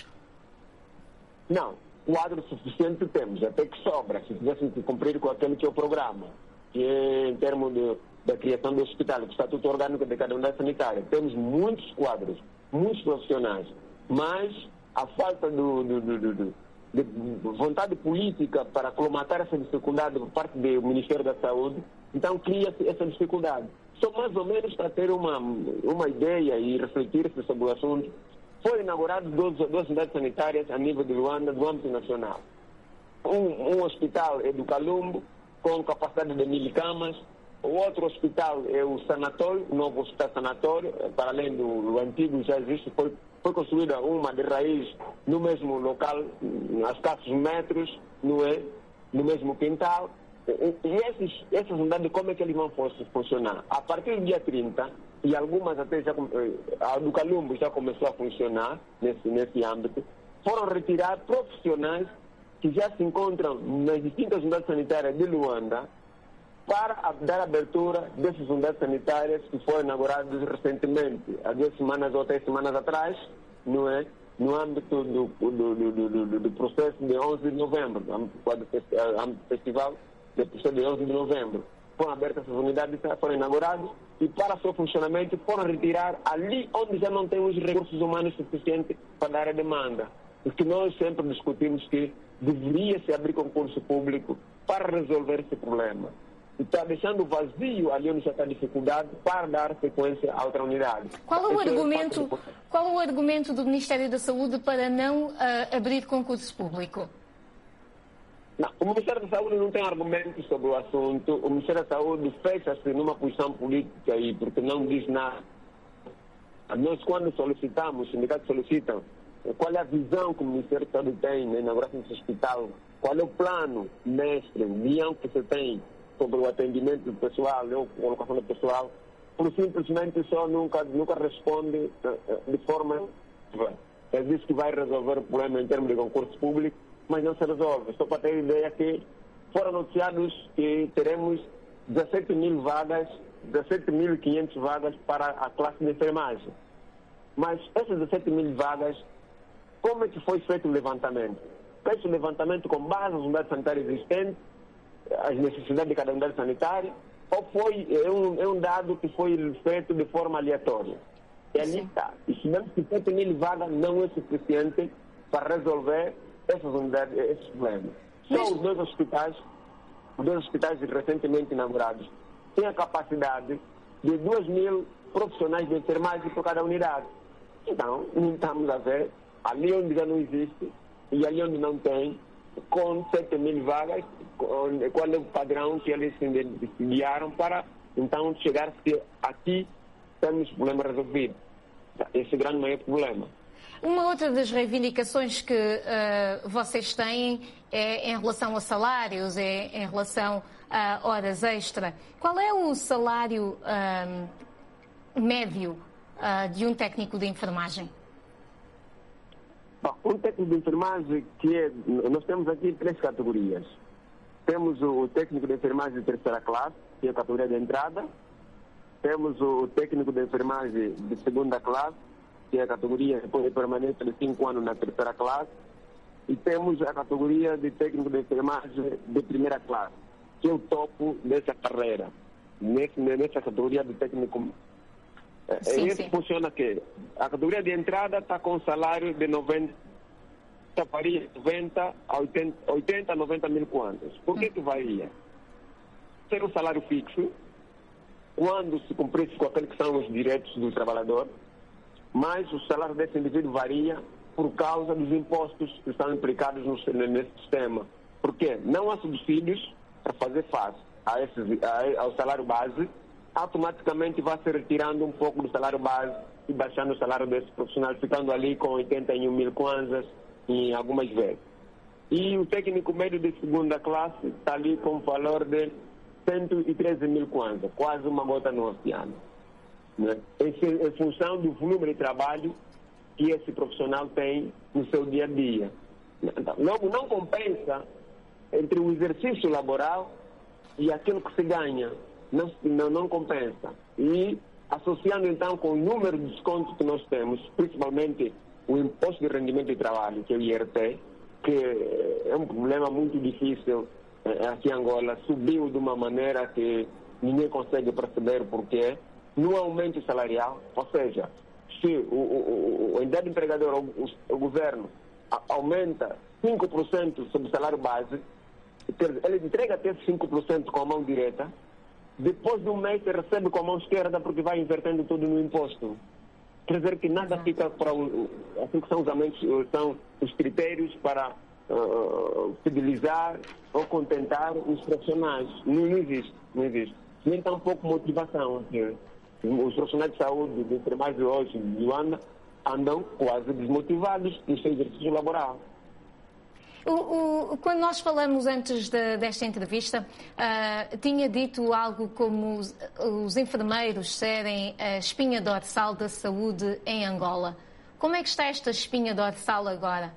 Não, quadro suficiente temos, até que sobra, se tivéssemos que cumprir com aquele que é o programa, que é em termos de, da criação do hospital, do estatuto orgânico de cada unidade sanitária. Temos muitos quadros, muitos profissionais, mas a falta do, do, do, do, de vontade política para colmatar essa dificuldade por parte do Ministério da Saúde, então cria-se essa dificuldade. Só mais ou menos para ter uma, uma ideia e refletir-se sobre o assunto, foram inauguradas duas, duas unidades sanitárias a nível de Luanda, do âmbito nacional. Um, um hospital é do Calumbo, com capacidade de mil camas. O outro hospital é o sanatório, o novo hospital sanatório, para além do, do antigo, já existe, foi, foi construída uma de raiz no mesmo local, a escassos metros, não é? No mesmo quintal. E esses, essas unidades, como é que eles vão funcionar? A partir do dia trinta, e algumas até já, a do Calumbo já começou a funcionar nesse, nesse âmbito, foram retirar profissionais que já se encontram nas distintas unidades sanitárias de Luanda para dar abertura dessas unidades sanitárias que foram inauguradas recentemente, há duas semanas ou três semanas atrás, não é? No âmbito do, do, do, do, do processo de onze de novembro, âmbito festival do processo de onze de novembro. Foram abertas essas unidades, foram inauguradas e para seu funcionamento foram retirar ali onde já não temos recursos humanos suficientes para dar a demanda. Porque nós sempre discutimos que deveria se abrir concurso público para resolver esse problema. E está deixando vazio ali onde já está a dificuldade para dar sequência à outra unidade. Qual é o, argumento, qual é o argumento do Ministério da Saúde para não uh, abrir concurso público? Não, o Ministério da Saúde não tem argumentos sobre o assunto. O Ministério da Saúde fecha-se numa posição política aí, porque não diz nada. Nós, quando solicitamos, os sindicatos solicitam, qual é a visão que o Ministério da Saúde tem na inauguração desse hospital, qual é o plano mestre, o guião que você tem sobre o atendimento do pessoal, ou a colocação do pessoal, por simplesmente só nunca, nunca responde de forma... Ele diz que vai resolver o problema em termos de concurso público, mas não se resolve. Só para ter ideia que foram anunciados que teremos dezessete mil vagas, dezessete mil e quinhentas vagas para a classe de enfermagem. Mas essas dezessete mil vagas, como é que foi feito o levantamento? Fez o levantamento com base nas unidades sanitárias existentes, as necessidades de cada unidade sanitária, ou foi é um, é um dado que foi feito de forma aleatória? E ali está. E se mesmo que dezessete mil vagas não é suficiente para resolver essas unidades, esses problemas. Só os dois hospitais, os dois hospitais recentemente inaugurados, têm a capacidade de dois mil profissionais de enfermagem por cada unidade. Então, não estamos a ver, ali onde já não existe e ali onde não tem, com sete mil vagas, qual é o padrão que eles se guiaram para, então, chegar-se aqui temos o problema resolvido. Esse é o grande maior problema. Uma outra das reivindicações que uh, vocês têm é em relação a salários, é em relação a horas extra. Qual é o salário uh, médio uh, de um técnico de enfermagem? Bom, um técnico de enfermagem que é... Nós temos aqui três categorias. Temos o técnico de enfermagem de terceira classe, que é a categoria de entrada. Temos o técnico de enfermagem de segunda classe, que é a categoria depois de permanência de cinco anos na terceira classe. E temos a categoria de técnico de enfermagem de primeira classe, que é o topo dessa carreira. Nesse, nessa categoria de técnico... Sim, esse sim. Funciona que a categoria de entrada está com um salário de noventa, varia noventa a oitenta, oitenta, noventa mil kwanzas. Por que que varia? Ser um salário fixo, quando se cumprisse com aqueles que são os direitos do trabalhador, mas o salário desse indivíduo varia por causa dos impostos que estão implicados no, nesse sistema. Por quê? Não há subsídios para fazer face a esses, a, ao salário base, automaticamente vai se retirando um pouco do salário base e baixando o salário desse profissional, ficando ali com oitenta e um mil kwanzas em algumas vezes. E o técnico médio de segunda classe está ali com um valor de cento e treze mil kwanzas, quase uma gota no oceano. Né? Em, em função do volume de trabalho que esse profissional tem no seu dia a dia. Então, logo, não compensa entre o exercício laboral e aquilo que se ganha. Não, não, não compensa. E associando então com o número de descontos que nós temos, principalmente o imposto de rendimento de trabalho, que é o I R T, que é um problema muito difícil eh, aqui em Angola, subiu de uma maneira que ninguém consegue perceber porquê, no aumento salarial, ou seja, se o, o, o, a entidade empregadora, o, o governo, a, aumenta cinco por cento sobre o salário base, ele entrega até cinco por cento com a mão direta, depois de um mês ele recebe com a mão esquerda porque vai invertendo tudo no imposto. Quer dizer que nada fica para o, assim que são os aumentos, são os critérios para uh, fidelizar ou contentar os profissionais. Não, não existe, não existe. Nem tampouco motivação. Os profissionais de saúde, de enfermagem hoje em Luanda, andam quase desmotivados no seu exercício laboral. O, o, quando nós falamos antes de, desta entrevista, uh, tinha dito algo como os, os enfermeiros serem a espinha dorsal da saúde em Angola. Como é que está esta espinha dorsal agora?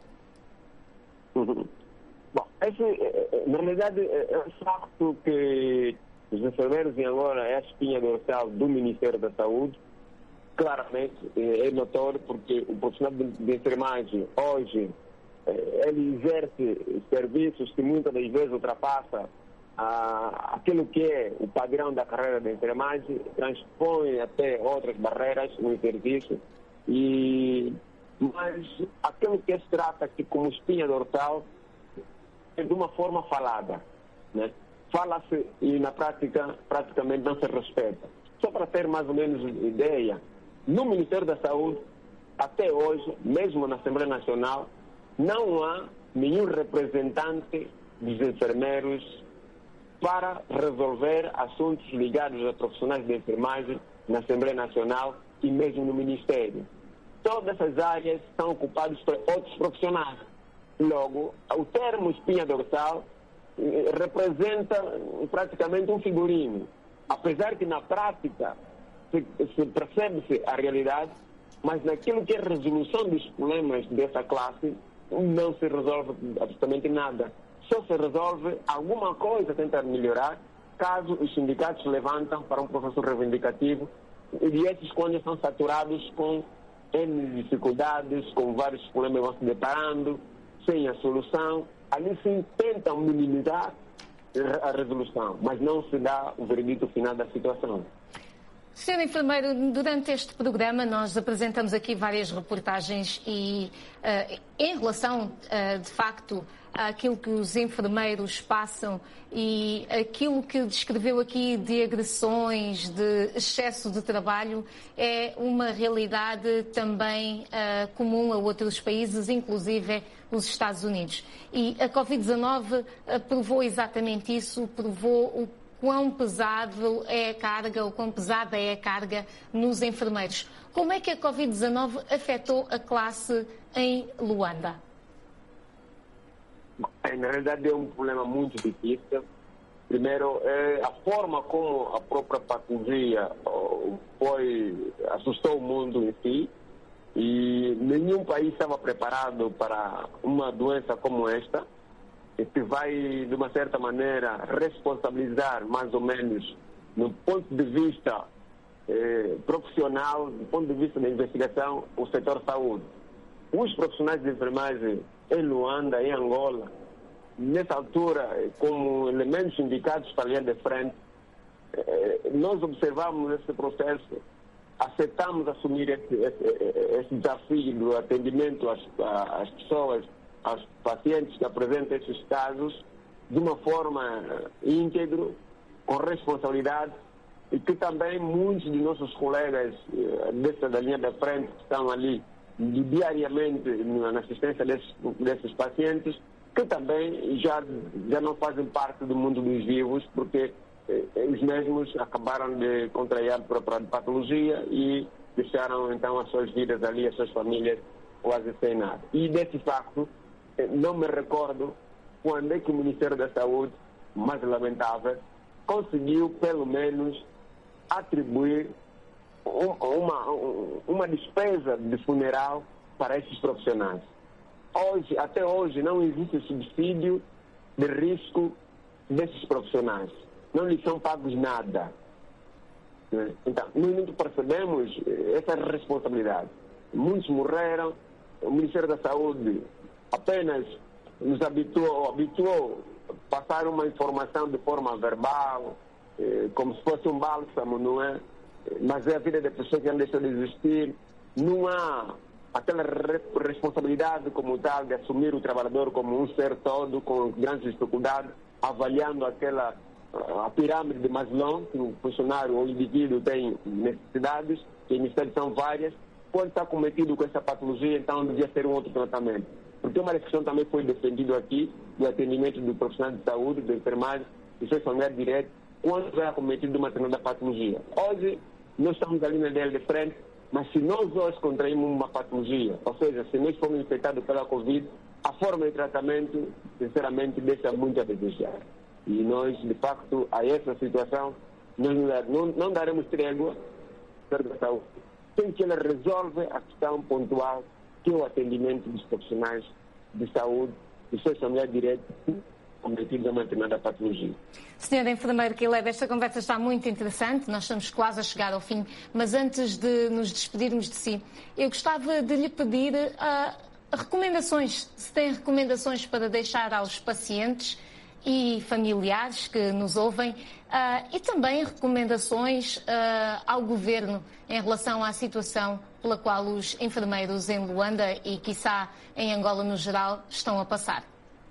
Uhum. Bom, esse, na realidade, é um facto que os enfermeiros em Angola é a espinha dorsal do Ministério da Saúde. Claramente, é notório porque o profissional de, de enfermagem hoje ele exerce serviços que muitas das vezes ultrapassa ah, aquilo que é o padrão da carreira de enfermagem, transpõe até outras barreiras no serviço, e, mas aquilo que se trata aqui como espinha dorsal é de uma forma falada, né? Fala-se e na prática praticamente não se respeita. Só para ter mais ou menos ideia, no Ministério da Saúde, até hoje, mesmo na Assembleia Nacional, não há nenhum representante dos enfermeiros para resolver assuntos ligados a profissionais de enfermagem na Assembleia Nacional e mesmo no Ministério. Todas essas áreas são ocupadas por outros profissionais. Logo, o termo espinha dorsal eh, representa praticamente um figurino. Apesar que na prática se, se percebe-se a realidade, mas naquilo que é a resolução dos problemas dessa classe, não se resolve absolutamente nada. Só se resolve alguma coisa a tentar melhorar caso os sindicatos levantam para um processo reivindicativo, e esses quando são saturados com N dificuldades, com vários problemas vão se deparando, sem a solução, ali sim tentam minimizar a resolução, mas não se dá o veredito final da situação. senhor Enfermeiro, durante este programa nós apresentamos aqui várias reportagens e uh, em relação, uh, de facto, àquilo que os enfermeiros passam e aquilo que descreveu aqui de agressões, de excesso de trabalho, é uma realidade também uh, comum a outros países, inclusive os Estados Unidos. E a covid dezanove uh, provou exatamente isso, provou o quão pesado é a carga, ou quão pesada é a carga nos enfermeiros. Como é que a covid dezanove afetou a classe em Luanda? Na realidade é um problema muito difícil. Primeiro, é a forma como a própria patologia foi, assustou o mundo em si, e nenhum país estava preparado para uma doença como esta, que vai, de uma certa maneira, responsabilizar mais ou menos, no ponto de vista eh, profissional, do ponto de vista da investigação, o setor saúde. Os profissionais de enfermagem em Luanda, em Angola, nessa altura, como elementos indicados para a linha de frente, eh, nós observamos esse processo, aceitamos assumir esse, esse, esse desafio do atendimento às, às pessoas, aos pacientes que apresentam esses casos, de uma forma íntegra, com responsabilidade, e que também muitos de nossos colegas eh, dessa da linha da frente que estão ali diariamente na assistência desses, desses pacientes, que também já, já não fazem parte do mundo dos vivos, porque eh, os mesmos acabaram de contrair a própria patologia e deixaram então as suas vidas ali, as suas famílias quase sem nada. E desse facto, eh, não me recordo quando é que o Ministério da Saúde, mais lamentável, conseguiu pelo menos atribuir um, uma, uma despesa de funeral para esses profissionais. Hoje, até hoje, não existe subsídio de risco desses profissionais. Não lhes são pagos nada. Então, nós percebemos essa responsabilidade. Muitos morreram, o Ministério da Saúde apenas nos habituou, habituou a passar uma informação de forma verbal, como se fosse um bálsamo, não é? Mas é a vida da pessoa que não deixou de existir. Não há aquela responsabilidade como tal de assumir o trabalhador como um ser todo, com grandes dificuldades, avaliando aquela a pirâmide de Maslow, que o funcionário ou o indivíduo tem necessidades, que as necessidades são várias, pode estar cometido com essa patologia, então devia ser um outro tratamento. Porque uma discussão também foi defendida aqui, do atendimento do profissional de saúde, do enfermagem, e seu familiar direto, quando é acometido de uma determinada patologia. Hoje, nós estamos ali na linha de frente, mas se nós hoje contraímos uma patologia, ou seja, se nós formos infectados pela Covid, a forma de tratamento, sinceramente, deixa muito a desejar. E nós, de facto, a essa situação, nós não, não daremos trégua da saúde, sem que ela resolva a questão pontual, que é o atendimento dos profissionais de saúde, dos seus familiares diretos, cometidos a uma determinada patologia. Senhora enfermeira Kileba, esta conversa está muito interessante, nós estamos quase a chegar ao fim, mas antes de nos despedirmos de si, eu gostava de lhe pedir uh, recomendações, se tem recomendações para deixar aos pacientes e familiares que nos ouvem, uh, e também recomendações uh, ao Governo em relação à situação pela qual os enfermeiros em Luanda e, quiçá, em Angola no geral, estão a passar.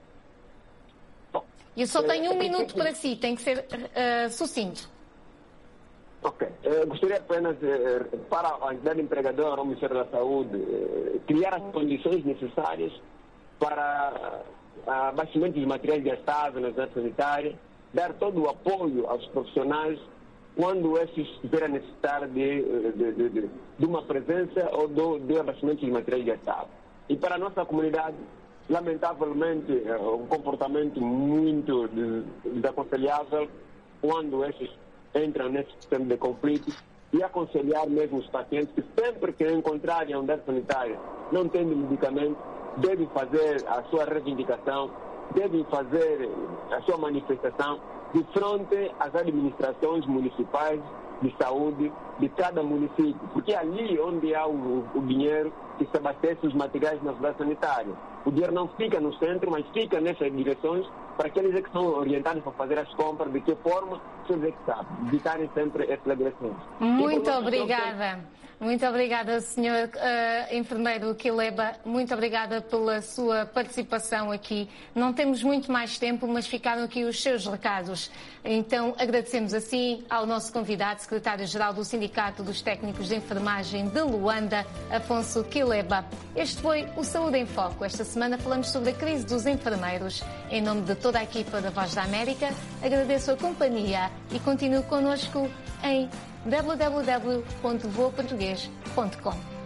Eu só tenho um minuto para si, tem que ser uh, sucinto. Ok. Eu gostaria apenas, uh, para a entidade empregadora, o Ministério da Saúde, uh, criar as condições necessárias para uh, abastecimento dos materiais gastáveis na cidade sanitária, dar todo o apoio aos profissionais quando esses tiverem necessitar de, de, de, de, de uma presença ou do, de abastecimento dos materiais gastáveis. E para a nossa comunidade, lamentavelmente, é um comportamento muito desaconselhável quando esses entram nesse sistema de conflito, e aconselhar mesmo os pacientes que sempre que encontrarem a unidade sanitária não tendo medicamento, devem fazer a sua reivindicação, devem fazer a sua manifestação de frente às administrações municipais de saúde de cada município, porque é ali onde há o, o dinheiro que se abastece os materiais na cidade sanitária. O dinheiro não fica no centro, mas fica nessas direções para aqueles que são orientados para fazer as compras, de que forma, vocês é que sabem, evitarem sempre essas agressões. Muito obrigada. Muito obrigada, senhor uh, enfermeiro Kileba. Muito obrigada pela sua participação aqui. Não temos muito mais tempo, mas ficaram aqui os seus recados. Então, agradecemos assim ao nosso convidado, secretário-geral do Sindicato dos Técnicos de Enfermagem de Luanda, Afonso Kileba. Este foi o Saúde em Foco esta semana. semana falamos sobre a crise dos enfermeiros. Em nome de toda a equipa da Voz da América, agradeço a companhia e continuo connosco em w w w ponto voa português ponto com.